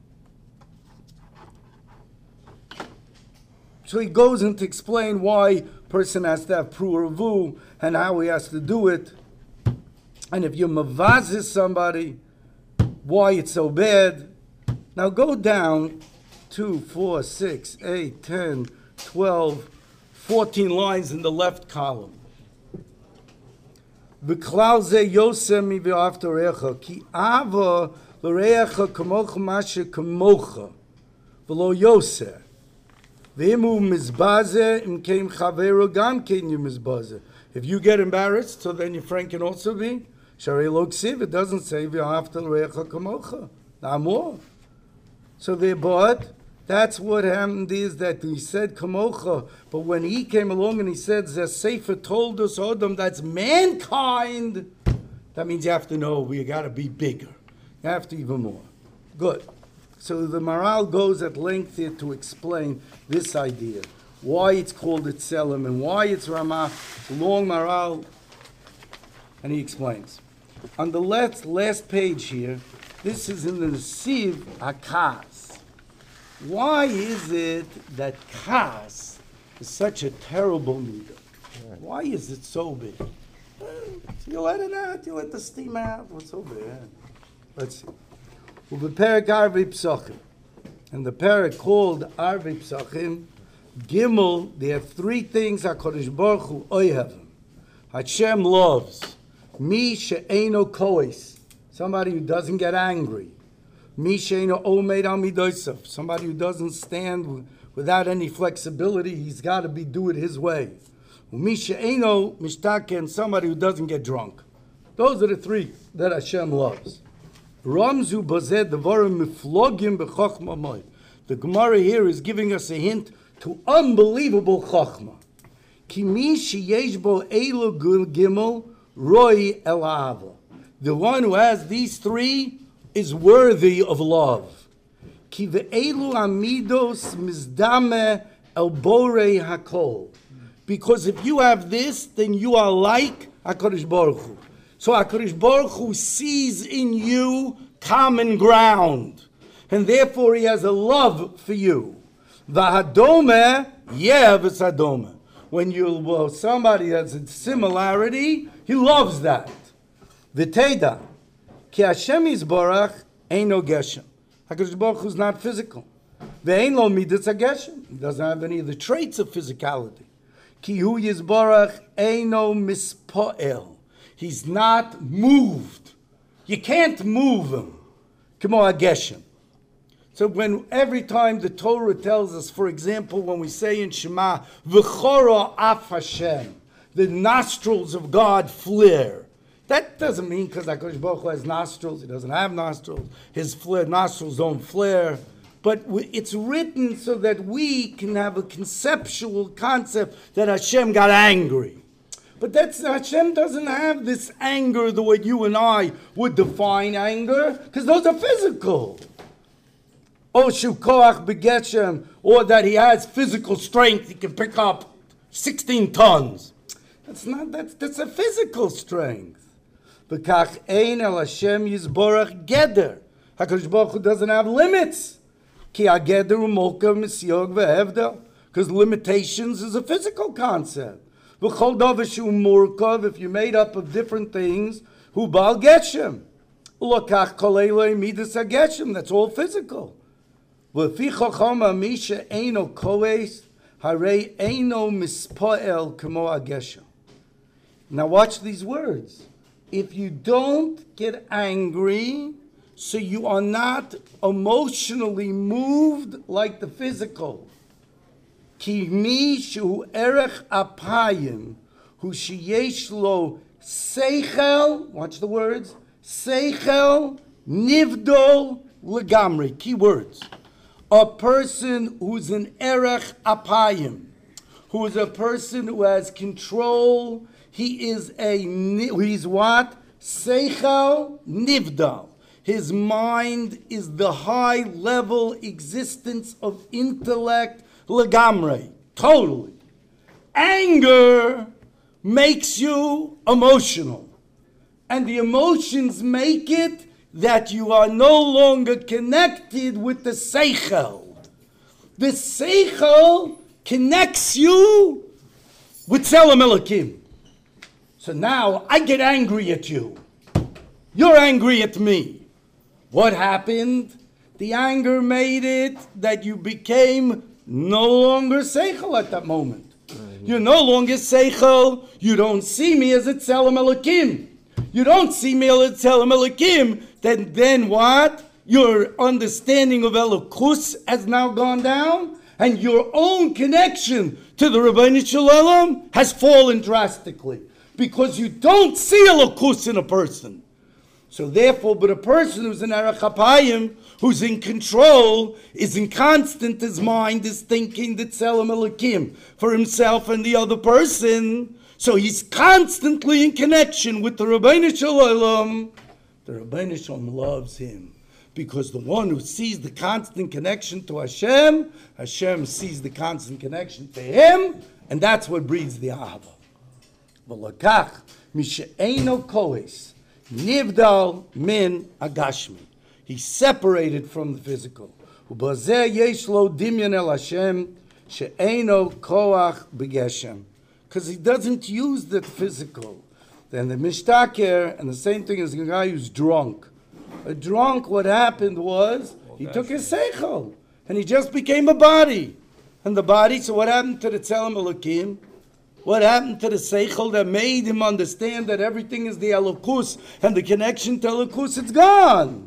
so he goes in to explain why a person has to have pru'avu and how he has to do it. And if you mavazis somebody, why it's so bad. Now go down two, four, six, eight, ten, twelve, fourteen lines in the left column. V'klal ze yosem mi v'aftorecha ki ava l'recha kamocha mashe kamocha v'lo yoseh. If you get embarrassed, so then your friend can also be. It doesn't say more. So they bought. That's what happened is that he said kamocha, but when he came along and he said the Sefer told us Odom, that's mankind. That means you have to know we got to be bigger. You have to even more. Good. So the Maral goes at length here to explain this idea, why it's called Tzelem and why it's Ramah. It's a long Maral, and he explains. On the last, last page here, this is in the Nesiv HaKas. Why is it that Kas is such a terrible midah? Why is it so big? You let it out, you let the steam out, what's so bad? Let's see. The parak Arvei Psachim, and the parak called Arvei Psachim, Gimel. There are three things Hakadosh Baruch Hu oyehavim. Hashem loves mi she'eino kois, somebody who doesn't get angry. Mi she'eino omed al midosav, somebody who doesn't stand without any flexibility. He's got to be do it his way. Mi she'eino mishtaken, somebody who doesn't get drunk. Those are the three that Hashem loves. Ramzu bazeh devarim miflogim b'chochma moed. The Gemara here is giving us a hint to unbelievable chochma. Ki mi sheyesh bo elu gimel roi el ahava. The one who has these three is worthy of love. Ki ve'elu amidos mizdame el borei hakol. Because if you have this, then you are like HaKadosh Baruch Hu. So HaKadosh Baruch Hu sees in you common ground. And therefore he has a love for you. V'hadome, yeah, v'sadome. When you, well, somebody has a similarity, he loves that. V'teda, ki Hashem Yisborach eino geshem. HaKadosh Baruch Hu is not physical. Ve'ein lo midas hageshem. He doesn't have any of the traits of physicality. Ki hu Yisborach eino mispoel. He's not moved. You can't move him. Come on, Geshem. So when every time the Torah tells us, for example, when we say in Shema, V'chora af Hashem, the nostrils of God flare. That doesn't mean because HaKadosh Baruch Hu has nostrils. He doesn't have nostrils. His flare, nostrils don't flare. But it's written so that we can have a conceptual concept that Hashem got angry. But that's, Hashem doesn't have this anger the way you and I would define anger, because those are physical. Oh, Shukoach begeshem, or that he has physical strength, he can pick up sixteen tons. That's not, that's, that's a physical strength. V'kach ein el Hashem Yisborach geder. HaKadosh Baruch Hu doesn't have limits. Ki hageder u'molka misyog ve'hevdel. Because limitations is a physical concept. If you're made up of different things, hu bal geshem. Ulakach kolele midas hageshem. That's all physical. V'fi chochama misha eino koes harei eino mispoel kamo hageshem. Now watch these words. If you don't get angry, so you are not emotionally moved like the physical. Ki mi shu erech apayim, hu sheyesh lo seichel, watch the words, seichel nivdol legamri, key words. A person who's an erech apayim, who is a person who has control, he is a, he's what? Seichel nivdal. His mind is the high level existence of intellect, legamre, totally. Anger makes you emotional. And the emotions make it that you are no longer connected with the seichel. The seichel connects you with Tzelem Elokim. So now I get angry at you. You're angry at me. What happened? The anger made it that you became no longer seichel at that moment. Mm-hmm. You're no longer seichel. You don't see me as a Tzelem Elokim. You don't see me as a Tzelem Elokim. Then, then what? Your understanding of Elokus has now gone down, and your own connection to the Rebbeinu Shalom has fallen drastically because you don't see Elokus in a person. So therefore, but a person who's an Erech Apayim, who's in control, is in constant, his mind is thinking the Tzelem Elokim for himself and the other person. So he's constantly in connection with the Rebbeinu Shalom. The Rebbeinu Shalom loves him. Because the one who sees the constant connection to Hashem, Hashem sees the constant connection to him, and that's what breeds the Ahava. V'lakach mishe'eino koes. Nivdal min agashmi. He's separated from the physical. Ubazeh yesh lo dimyan el Hashem she'eino koach begeshem. Because he doesn't use the physical. Then the mishtaker, and the same thing as a guy who's drunk. A drunk, what happened was, he took his seichel, and he just became a body. And the body, so what happened to the Tzelem Elokim? What happened to the seichel that made him understand that everything is the Elokus and the connection to Elokus? It's gone.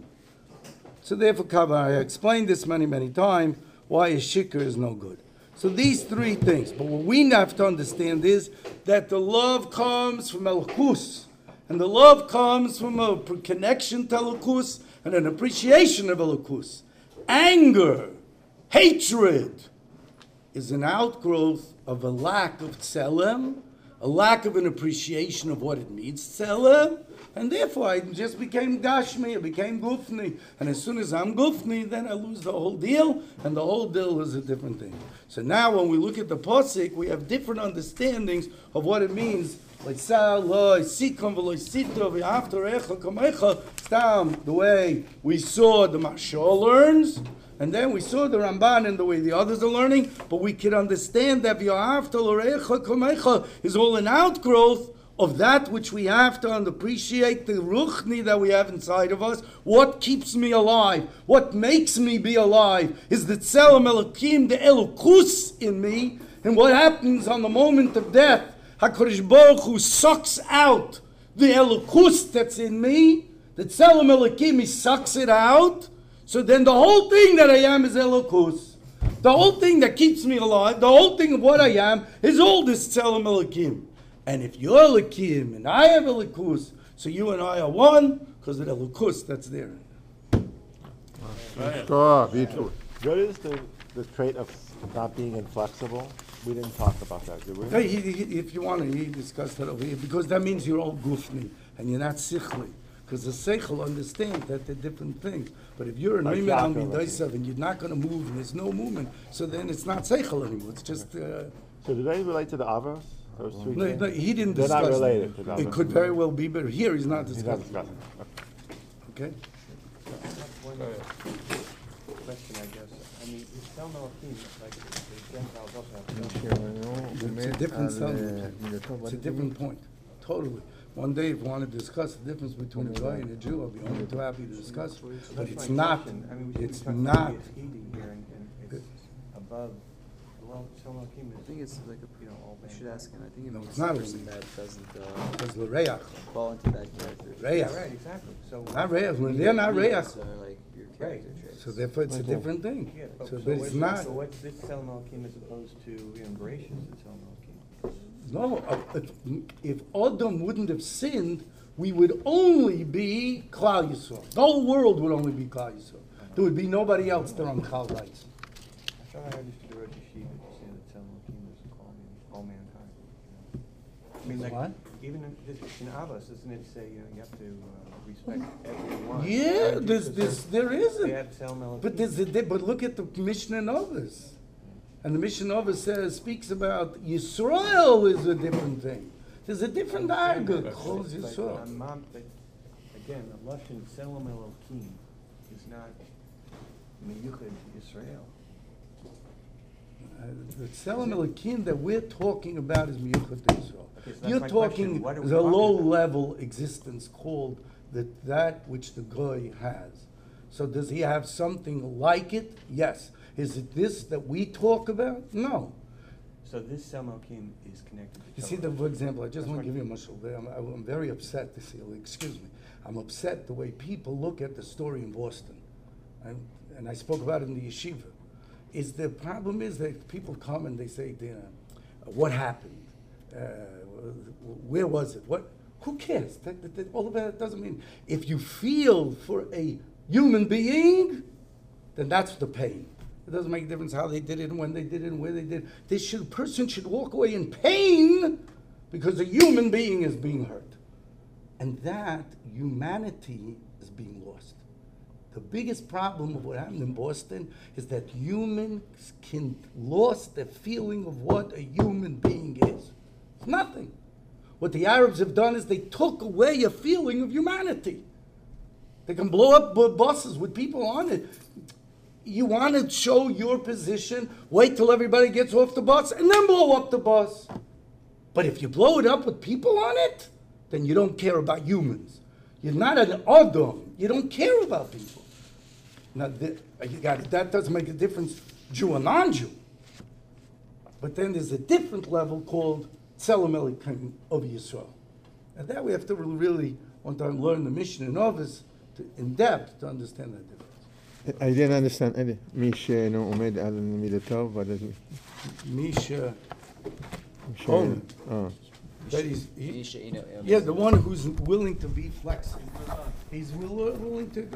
So therefore, Kavah, I explained this many, many times, why a shikr is no good. So these three things. But what we have to understand is that the love comes from Elokus. And the love comes from a connection to Elokus. and an appreciation of Elokus. Anger, hatred, is an outgrowth of a lack of tzelem, a lack of an appreciation of what it means, tzelem, and therefore I just became gashmi, I became gufni, and as soon as I'm gufni, then I lose the whole deal, and the whole deal is a different thing. So now when we look at the posik, we have different understandings of what it means. The way we saw the Mashal learns, and then we saw the Ramban and the way the others are learning, but we can understand that is all an outgrowth of that which we have to appreciate, the ruchni that we have inside of us. What keeps me alive? What makes me be alive is the tzelem elokim, the elokus in me. And what happens on the moment of death? HaKadosh Baruch Hu sucks out the elokus that's in me. The tzelem elokim, he sucks it out. So then the whole thing that I am is elokus. The whole thing that keeps me alive, the whole thing of what I am, is all this tzelem elokim. And if you're Elokim and I have Elokus, so you and I are one because of the Elokus that's there. Sure, beautiful. What is the, the trait of not being inflexible? We didn't talk about that, did we? Hey, he, he, if you want to, he discussed that over here because that means you're all gufni and you're not sichli. Because the seichel understands that they're different things. But if you're an Like Rimen al Yaakov, Midaisav and you're not going to move and there's no movement, so then it's not seichel anymore. It's just. Uh, So do they relate to the Avos? Those three no, things? no, he didn't They're discuss. not related to that. It could very well be, but here he's not He's not discussing. discussing. Okay. One question, I guess. I mean, it's Sel Malachim, like the Gentiles also have. It's a different subject. It's a different point. Totally. One day, if you want to discuss the difference between a guy and a Jew, I'll be only too happy to discuss it. But That's it's my not, question. I mean, we it's talked not, about Yitzchak here, and, and it's above. Well, Sel Malachim I is, think it's like a, you know, all we should mankind. ask him, I think it No, means it's not something really. that doesn't, uh, because the Reach, fall into that character. Yeah, Reach, right, exactly. So. not Reach, when they're not Reach. These are like your Right. character traits. So therefore, it's a Okay. different thing. Yeah, but So, so but it's what's, not, so what's this Sel Malachim as opposed to, you know, gracious Sel Malachim? no, uh, if, if Adam wouldn't have sinned, we would only be Klal Yisrael. The whole world would only be Klal Yisrael. There would be nobody else there on Klal Rights. I thought I understood the Rosh Hashiva to say that Sel Malachim is all, man- all mankind. I mean, like, What? even in, this, in Abbas, doesn't it say, you know, you have to uh, respect everyone? Yeah, Right? there's, Because there's, there They isn't. have Sel Malachim. But there's a, di- but look at the Mishnah Novus. And the Mishnah Novus says, speaks about Yisrael is a different thing. There's a different argument. Close But Yisrael. I'm not- but again, the Lashon Tzelem Elokim is not Meyuchad Yisrael. Uh, The Tzelem Elokim that we're talking about is Miyuchat Yisrael. Okay, so that's You're my talking, question. What are we there's a talking about? low-level existence called the, that which the Goy has. So does he have something like it? Yes. Is it this that we talk about? No. So this Sel Malachim is connected to You see, Torah. the, for example, I just That's want to right. give you a mushal there. I'm, I'm very upset to see, excuse me, I'm upset the way people look at the story in Boston. And, and I spoke about it in the yeshiva. Is the problem is that people come and they say, you know, what happened? Uh, where was it? What? Who cares? That, that, that, all of that doesn't mean. If you feel for a human being, then that's the pain. It doesn't make a difference how they did it and when they did it and where they did it. This should, person should walk away in pain because a human being is being hurt. And that humanity is being lost. The biggest problem of what happened in Boston is that humans can lost the feeling of what a human being is. It's nothing. What the Arabs have done is they took away a feeling of humanity. They can blow up bu- buses with people on it. You want to show your position, wait till everybody gets off the bus, and then blow up the bus. But if you blow it up with people on it, then you don't care about humans. You're not an Adam. You don't care about people. Now, th- you got it. That doesn't make a difference, Jew or non-Jew. But then there's a different level called Tzelem Elokim of Yisrael. And that we have to really, one time, learn the mission in office to, in depth to understand that difference. I didn't understand any. מי שאינו עומד על מידותיו, what does it- Misha, מי ש- Omen. אה. that he's, he, Misha, you know, yeah, the one who's willing to be flexible. He's will- willing to go.